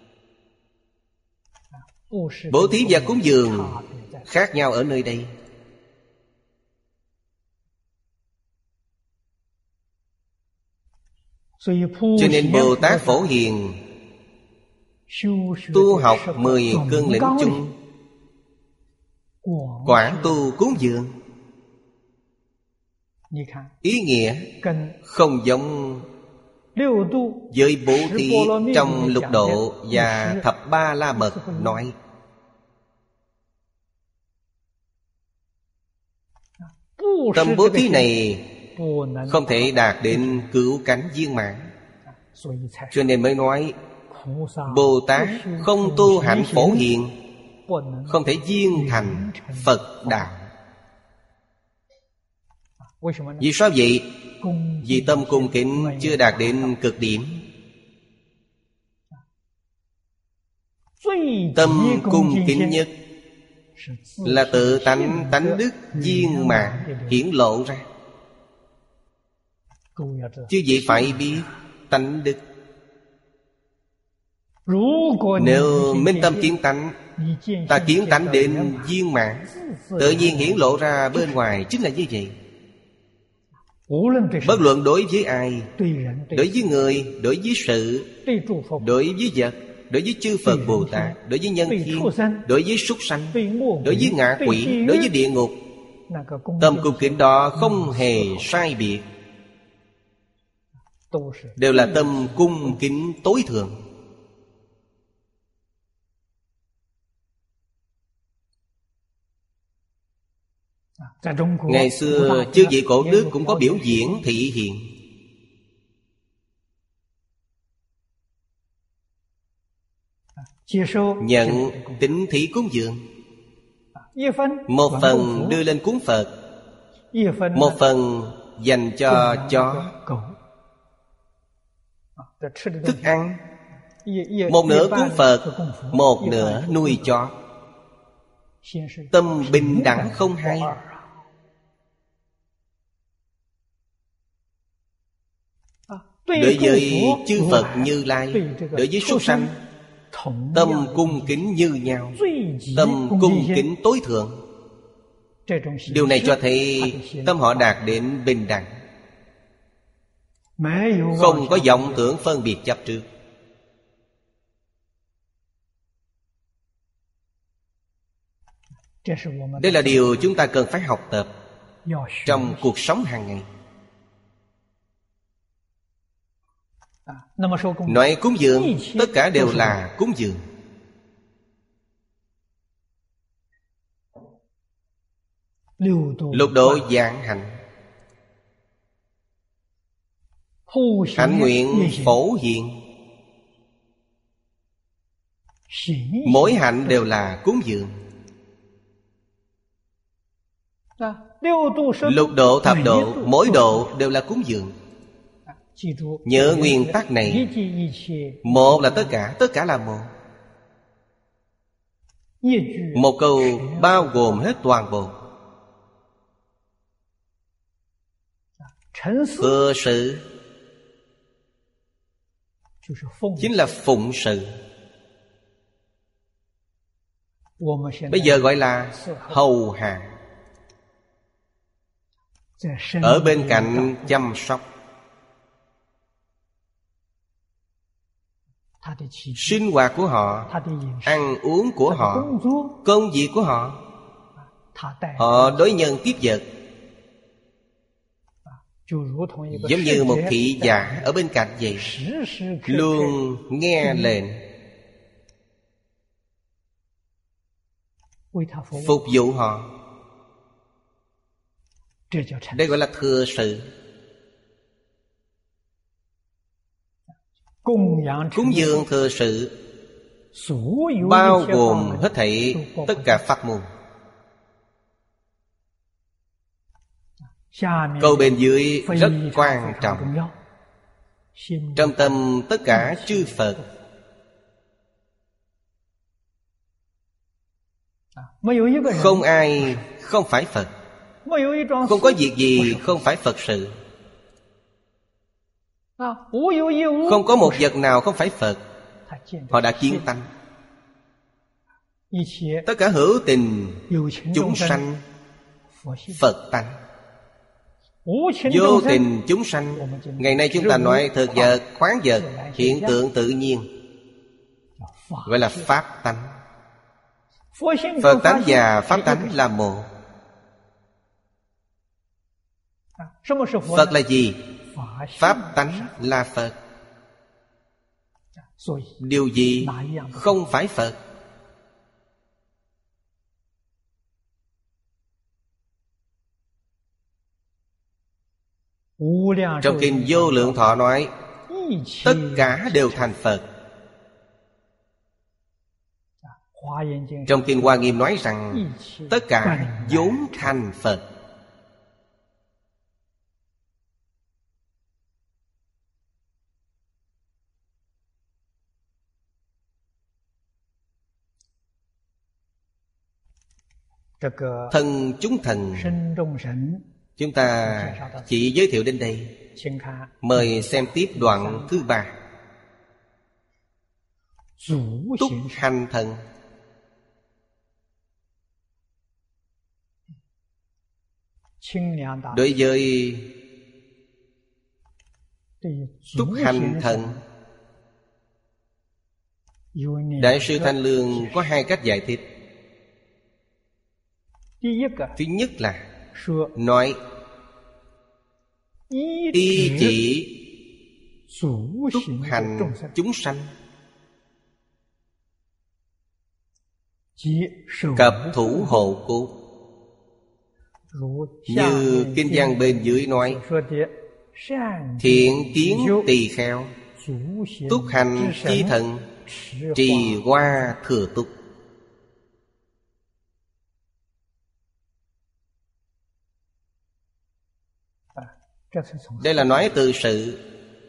Bố thí và cúng dường khác nhau ở nơi đây. Cho nên Bồ Tát Phổ Hiền tu học 10 cương lĩnh chung, quảng tu cúng dường. Ý nghĩa không giống với bố thí trong Lục Độ và Thập Ba La Mật nói. Tâm bố thí này không thể đạt đến cứu cánh viên mãn, cho nên mới nói Bồ Tát không tu hạnh Phổ Hiền, không thể viên thành Phật Đạo. Vì sao vậy? Vì tâm cung kính chưa đạt đến cực điểm. Tâm cung kính nhất là tự tánh tánh đức viên mãn hiển lộ ra. Chứ vậy phải biết tánh đức. Nếu minh tâm kiến tánh, ta kiến tánh đến viên mãn, tự nhiên hiển lộ ra bên ngoài chính là như vậy. Bất luận đối với ai, đối với người, đối với sự, đối với vật, đối với chư Phật Bồ Tát, đối với nhân thiên, đối với súc sanh, đối với ngạ quỷ, đối với địa ngục, tâm cung kính đó không hề sai biệt, đều là tâm cung kính tối thượng. Ngày xưa chư vị cổ đức cũng có biểu diễn thị hiện. Nhận tín thí cúng dường, một phần đưa lên cúng Phật, một phần dành cho chó. Thức ăn một nửa cúng Phật, một nửa nuôi chó. Tâm bình đẳng không hai. Đối với chư Phật Như Lai, đối với súc sanh, tâm cung kính như nhau, tâm cung kính tối thượng. Điều này cho thấy tâm họ đạt đến bình đẳng, không có vọng tưởng phân biệt chấp trước. Đây là điều chúng ta cần phải học tập trong cuộc sống hàng ngày. Nói cúng dường, tất cả đều là cúng dường. Lục độ vạn hạnh, hạnh nguyện phổ hiện, mỗi hạnh đều là cúng dường. Lục độ thập độ, mỗi độ đều là cúng dường. Nhớ nguyên tắc này, một là tất cả là một. Một câu bao gồm hết toàn bộ. Thừa sự chính là phụng sự. Bây giờ gọi là hầu hạ, ở bên cạnh chăm sóc. Sinh hoạt của họ, ăn uống của họ, công việc của họ, họ đối nhân tiếp vật, giống như một thị giả ở bên cạnh vậy, luôn nghe lệnh, phục vụ họ. Đây gọi là thừa sự. Cúng dường thừa sự bao gồm hết thảy tất cả pháp môn. Câu bên dưới rất quan trọng. Trong tâm tất cả chư Phật, không ai không phải Phật, không có việc gì không phải Phật sự. Không có một vật nào không phải Phật. Họ đã kiến tánh. Tất cả hữu tình chúng sanh Phật tánh. Vô tình chúng sanh. Ngày nay chúng ta nói thực vật, khoáng vật, hiện tượng tự nhiên, gọi là pháp tánh. Phật tánh và pháp tánh là một. Phật là gì? Pháp tánh là Phật. Điều gì không phải Phật? Trong kinh Vô Lượng Thọ nói tất cả đều thành Phật. Trong kinh Hoa Nghiêm nói rằng tất cả vốn thành Phật. Thân chúng thần chúng ta chỉ giới thiệu đến đây. Mời xem tiếp đoạn thứ 3. Túc hành thần. Đối với túc hành thần, Đại sư Thanh Lương có 2 cách giải thích. Thứ nhất là nói y chỉ túc hành chúng sanh, cập thủ hộ cốt. Như kinh văn bên dưới nói thiện kiến tỳ kheo, túc hành chi thần, trì hoa thừa túc. Đây là nói từ sự,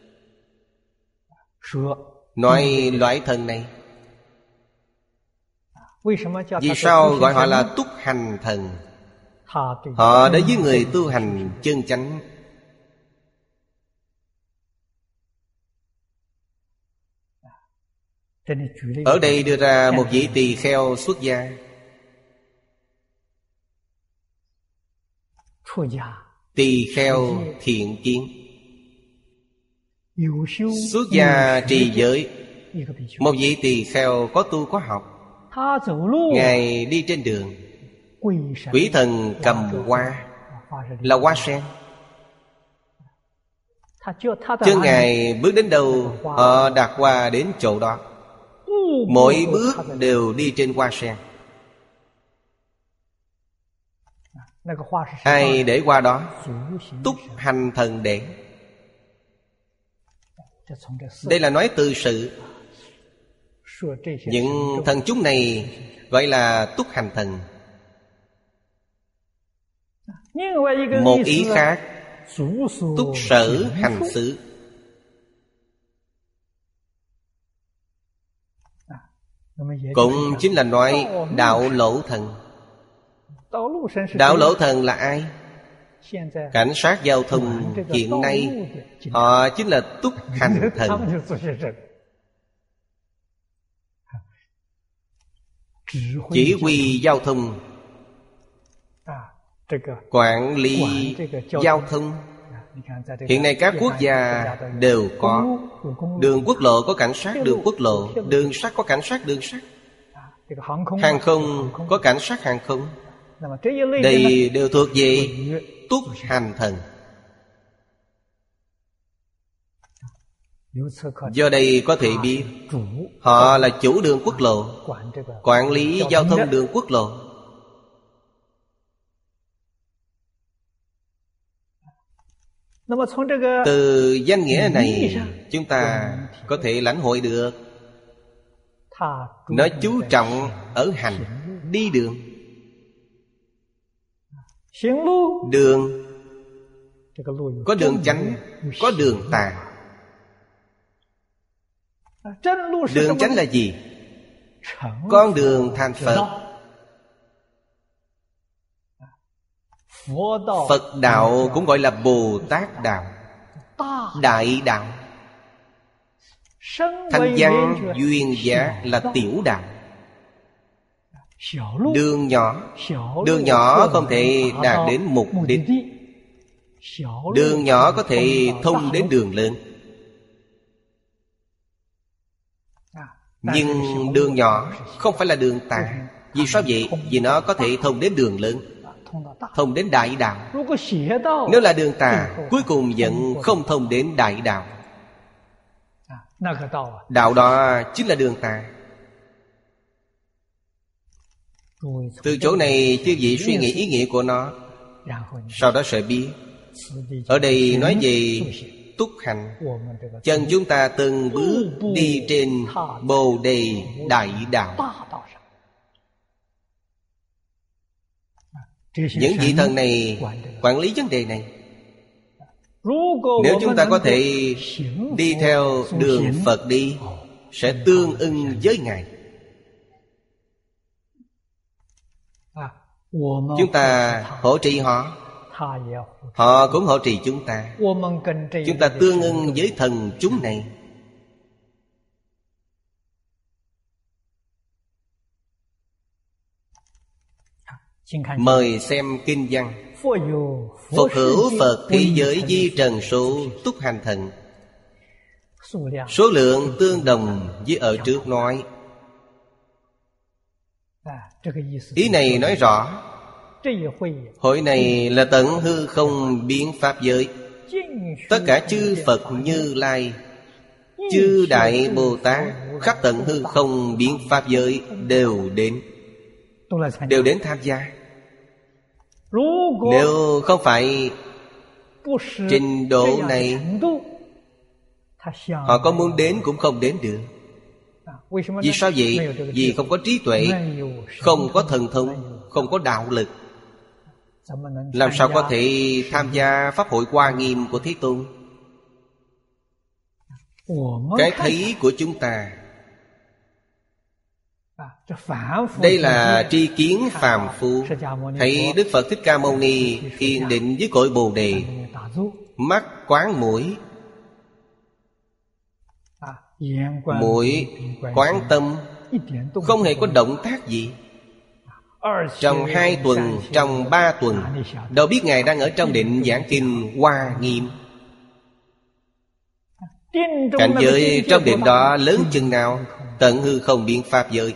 nói loại thần này. Vì sao gọi họ là túc hành thần? Họ đối với người tu hành chân chánh, ở đây đưa ra một vị tỳ kheo xuất gia. Tỳ kheo thiện kiến, xuất gia trì giới. Một vị tỳ kheo có tu có học, Ngài đi trên đường, quỷ thần cầm hoa, là hoa sen. Chứ Ngài bước đến đâu, họ đặt hoa đến chỗ đó. Mỗi bước đều đi trên hoa sen. Ai để qua đó? Túc hành thần để. Đây là nói từ sự. Những thần chúng này gọi là túc hành thần. Một ý khác, túc sở hành xứ. Cũng chính là nói đạo lỗ thần. Đạo lỗ thần là ai? Cảnh sát giao thông hiện nay, họ chính là túc hành thần. Chỉ huy giao thông, quản lý giao thông. Hiện nay các quốc gia đều có. Đường quốc lộ có cảnh sát đường quốc lộ, đường sắt có cảnh sát đường sắt, hàng không có cảnh sát hàng không. Đây đều thuộc về túc hành thần. Do đây có thể biết họ là chủ đường quốc lộ, quản lý giao thông đường quốc lộ. Từ danh nghĩa này chúng ta có thể lãnh hội được nó chú trọng ở hành, đi đường. Đường có đường chánh, có đường tà. Đường chánh là gì? Con đường thành Phật. Phật đạo cũng gọi là Bồ Tát đạo, đại đạo. Thanh văn duyên giác là tiểu đạo. Đường nhỏ không thể đạt đến mục đích. Đường nhỏ có thể thông đến đường lớn. Nhưng đường nhỏ không phải là đường tà. Vì sao vậy? Vì nó có thể thông đến đường lớn, thông đến đại đạo. Nếu là đường tà, cuối cùng vẫn không thông đến đại đạo. Đạo đó chính là đường tà. Từ chỗ này chư vị suy nghĩ ý nghĩa của nó, sau đó sẽ biết. Ở đây nói về túc hành. Chân chúng ta từng bước đi trên Bồ Đề Đại Đạo. Những vị thần này quản lý vấn đề này. Nếu chúng ta có thể đi theo đường Phật đi, sẽ tương ưng với Ngài. Chúng ta hỗ trì họ, họ cũng hỗ trì chúng ta. Chúng ta tương ưng với thần chúng này. Mời xem kinh văn. Phật hữu Phật thế giới di trần số túc hành thần. Số lượng tương đồng với ở trước nói. Ý này nói rõ, hội này là tận hư không biến pháp giới. Tất cả chư Phật Như Lai, chư Đại Bồ Tát, khắp tận hư không biến pháp giới đều đến tham gia. Nếu không phải trình độ này, họ có muốn đến cũng không đến được. Vì sao vậy? Vì không có trí tuệ, không có thần thông, không có đạo lực. Làm sao có thể tham gia Pháp hội Hoa Nghiêm của Thế Tôn? Cái thấy của chúng ta, đây là tri kiến phàm phu. Thấy Đức Phật Thích Ca Mâu Ni thiền định với cội Bồ Đề, mắt quán mũi, mũi quán tâm, không hề có động tác gì. Trong 2 tuần, trong 3 tuần, đâu biết Ngài đang ở trong định giảng kinh Hoa Nghiêm. Cảnh giới trong định đó lớn chừng nào? Tận hư không biến pháp giới.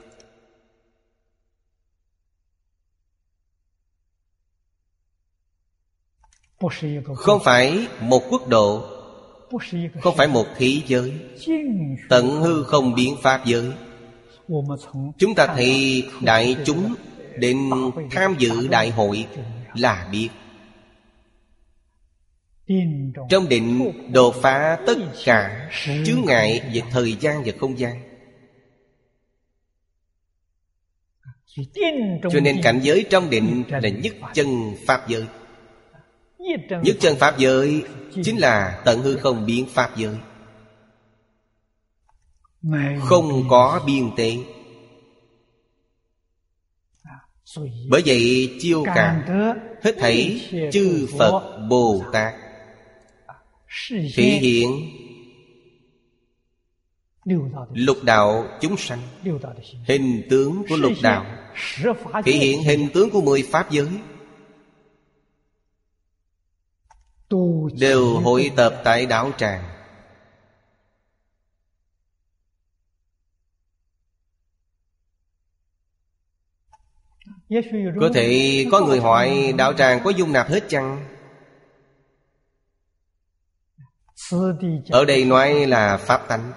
Không phải một quốc độ, không phải một thế giới. Tận hư không biến pháp giới. Chúng ta thấy đại chúng đến tham dự đại hội là biết. Trong định đột phá tất cả chướng ngại về thời gian và không gian. Cho nên cảnh giới trong định là nhất chân pháp giới. Nhất chân pháp giới chính là tận hư không biến pháp giới, không có biên tế. Bởi vậy chiêu cảm hết thảy chư Phật Bồ Tát, thể hiện lục đạo chúng sanh, hình tướng của lục đạo, thể hiện hình tướng của 10 pháp giới, đều hội tập tại đạo tràng. Có thể có người hỏi đạo tràng có dung nạp hết chăng? Ở đây nói là pháp tánh.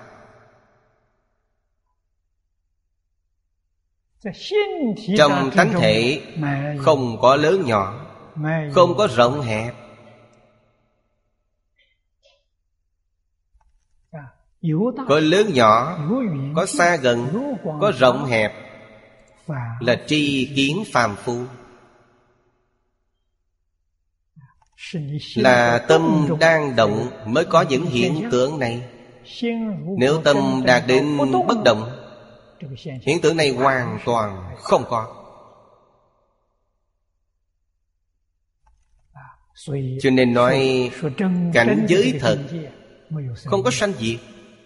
Trong tánh thể không có lớn nhỏ, không có rộng hẹp. Có lớn nhỏ, có xa gần, có rộng hẹp, là tri kiến phàm phu. Là tâm đang động mới có những hiện tượng này. Nếu tâm đạt đến bất động, hiện tượng này hoàn toàn không có. Cho nên nói cảnh giới thật không có sanh diệt.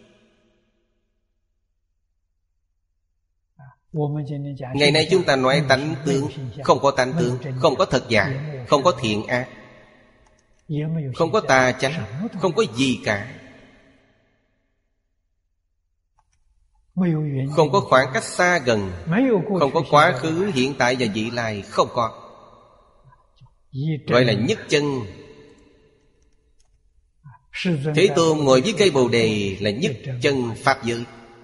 Ngày nay chúng ta nói tánh tướng, không có tánh tướng, không có thật giả, không có thiện ác. không có tà chánh, không có gì cả. Không có khoảng cách xa gần, không có quá khứ, hiện tại và vị lai, không có. Gọi là nhất chân. Thế Tôn ngồi dưới cây Bồ Đề là nhất chân Pháp giới.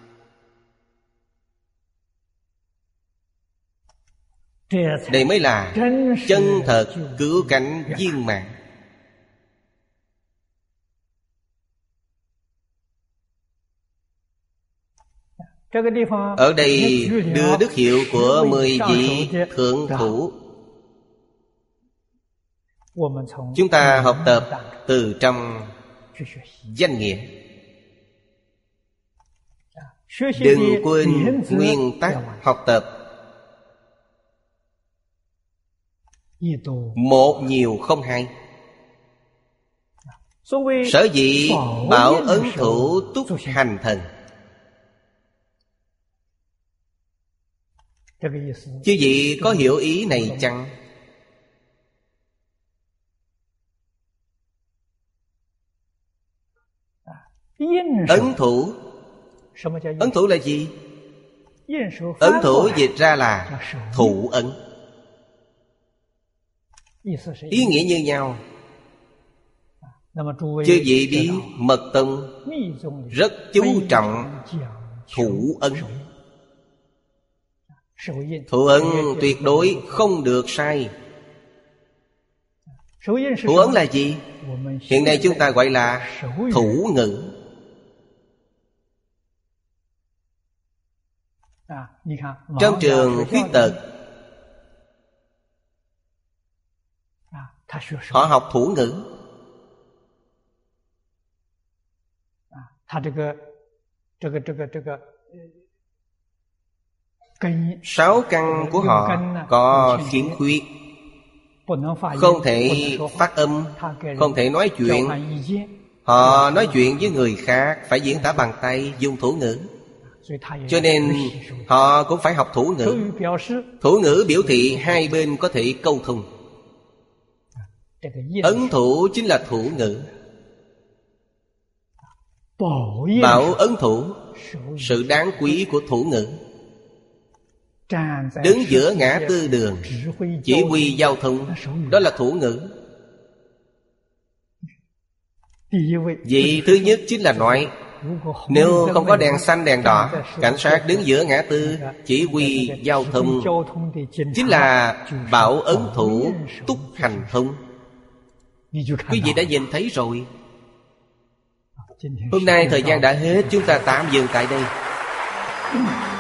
Đây mới là chân thật cứu cánh viên mãn. Ở đây đưa đức hiệu của 10 vị thượng thủ. Chúng ta học tập từ trong danh nghĩa. Đừng quên nguyên tắc học tập. Một nhiều không hai. Sở dĩ bảo ấn thủ túc hành thần. Chứ vị có hiểu ý này chăng? Ấn thủ. Ấn thủ là gì? Ấn thủ dịch ra là thủ ấn. Ý nghĩa như nhau. Chư vị biết Mật Tông rất chú trọng thủ ấn. Thủ ấn tuyệt đối không được sai. Thủ ấn là gì? Hiện nay chúng ta gọi là thủ ngữ. Trong trường khuyết tật, họ học thủ ngữ. Sáu căn của họ có khiếm khuyết, không thể phát âm, không thể nói chuyện. Họ nói chuyện với người khác phải diễn tả bằng tay, dùng thủ ngữ. Cho nên họ cũng phải học thủ ngữ. Thủ ngữ biểu thị hai bên có thể câu thông. Ấn thủ chính là thủ ngữ. Bảo ấn thủ, sự đáng quý của thủ ngữ. Đứng giữa ngã tư đường, chỉ huy giao thông, đó là thủ ngữ. Vị thứ nhất chính là nói, nếu không có đèn xanh đèn đỏ, cảnh sát đứng giữa ngã tư chỉ huy giao thông, chính là bảo ấn thủ túc hành thông. Quý vị đã nhìn thấy rồi. Hôm nay thời gian đã hết, chúng ta tạm dừng tại đây.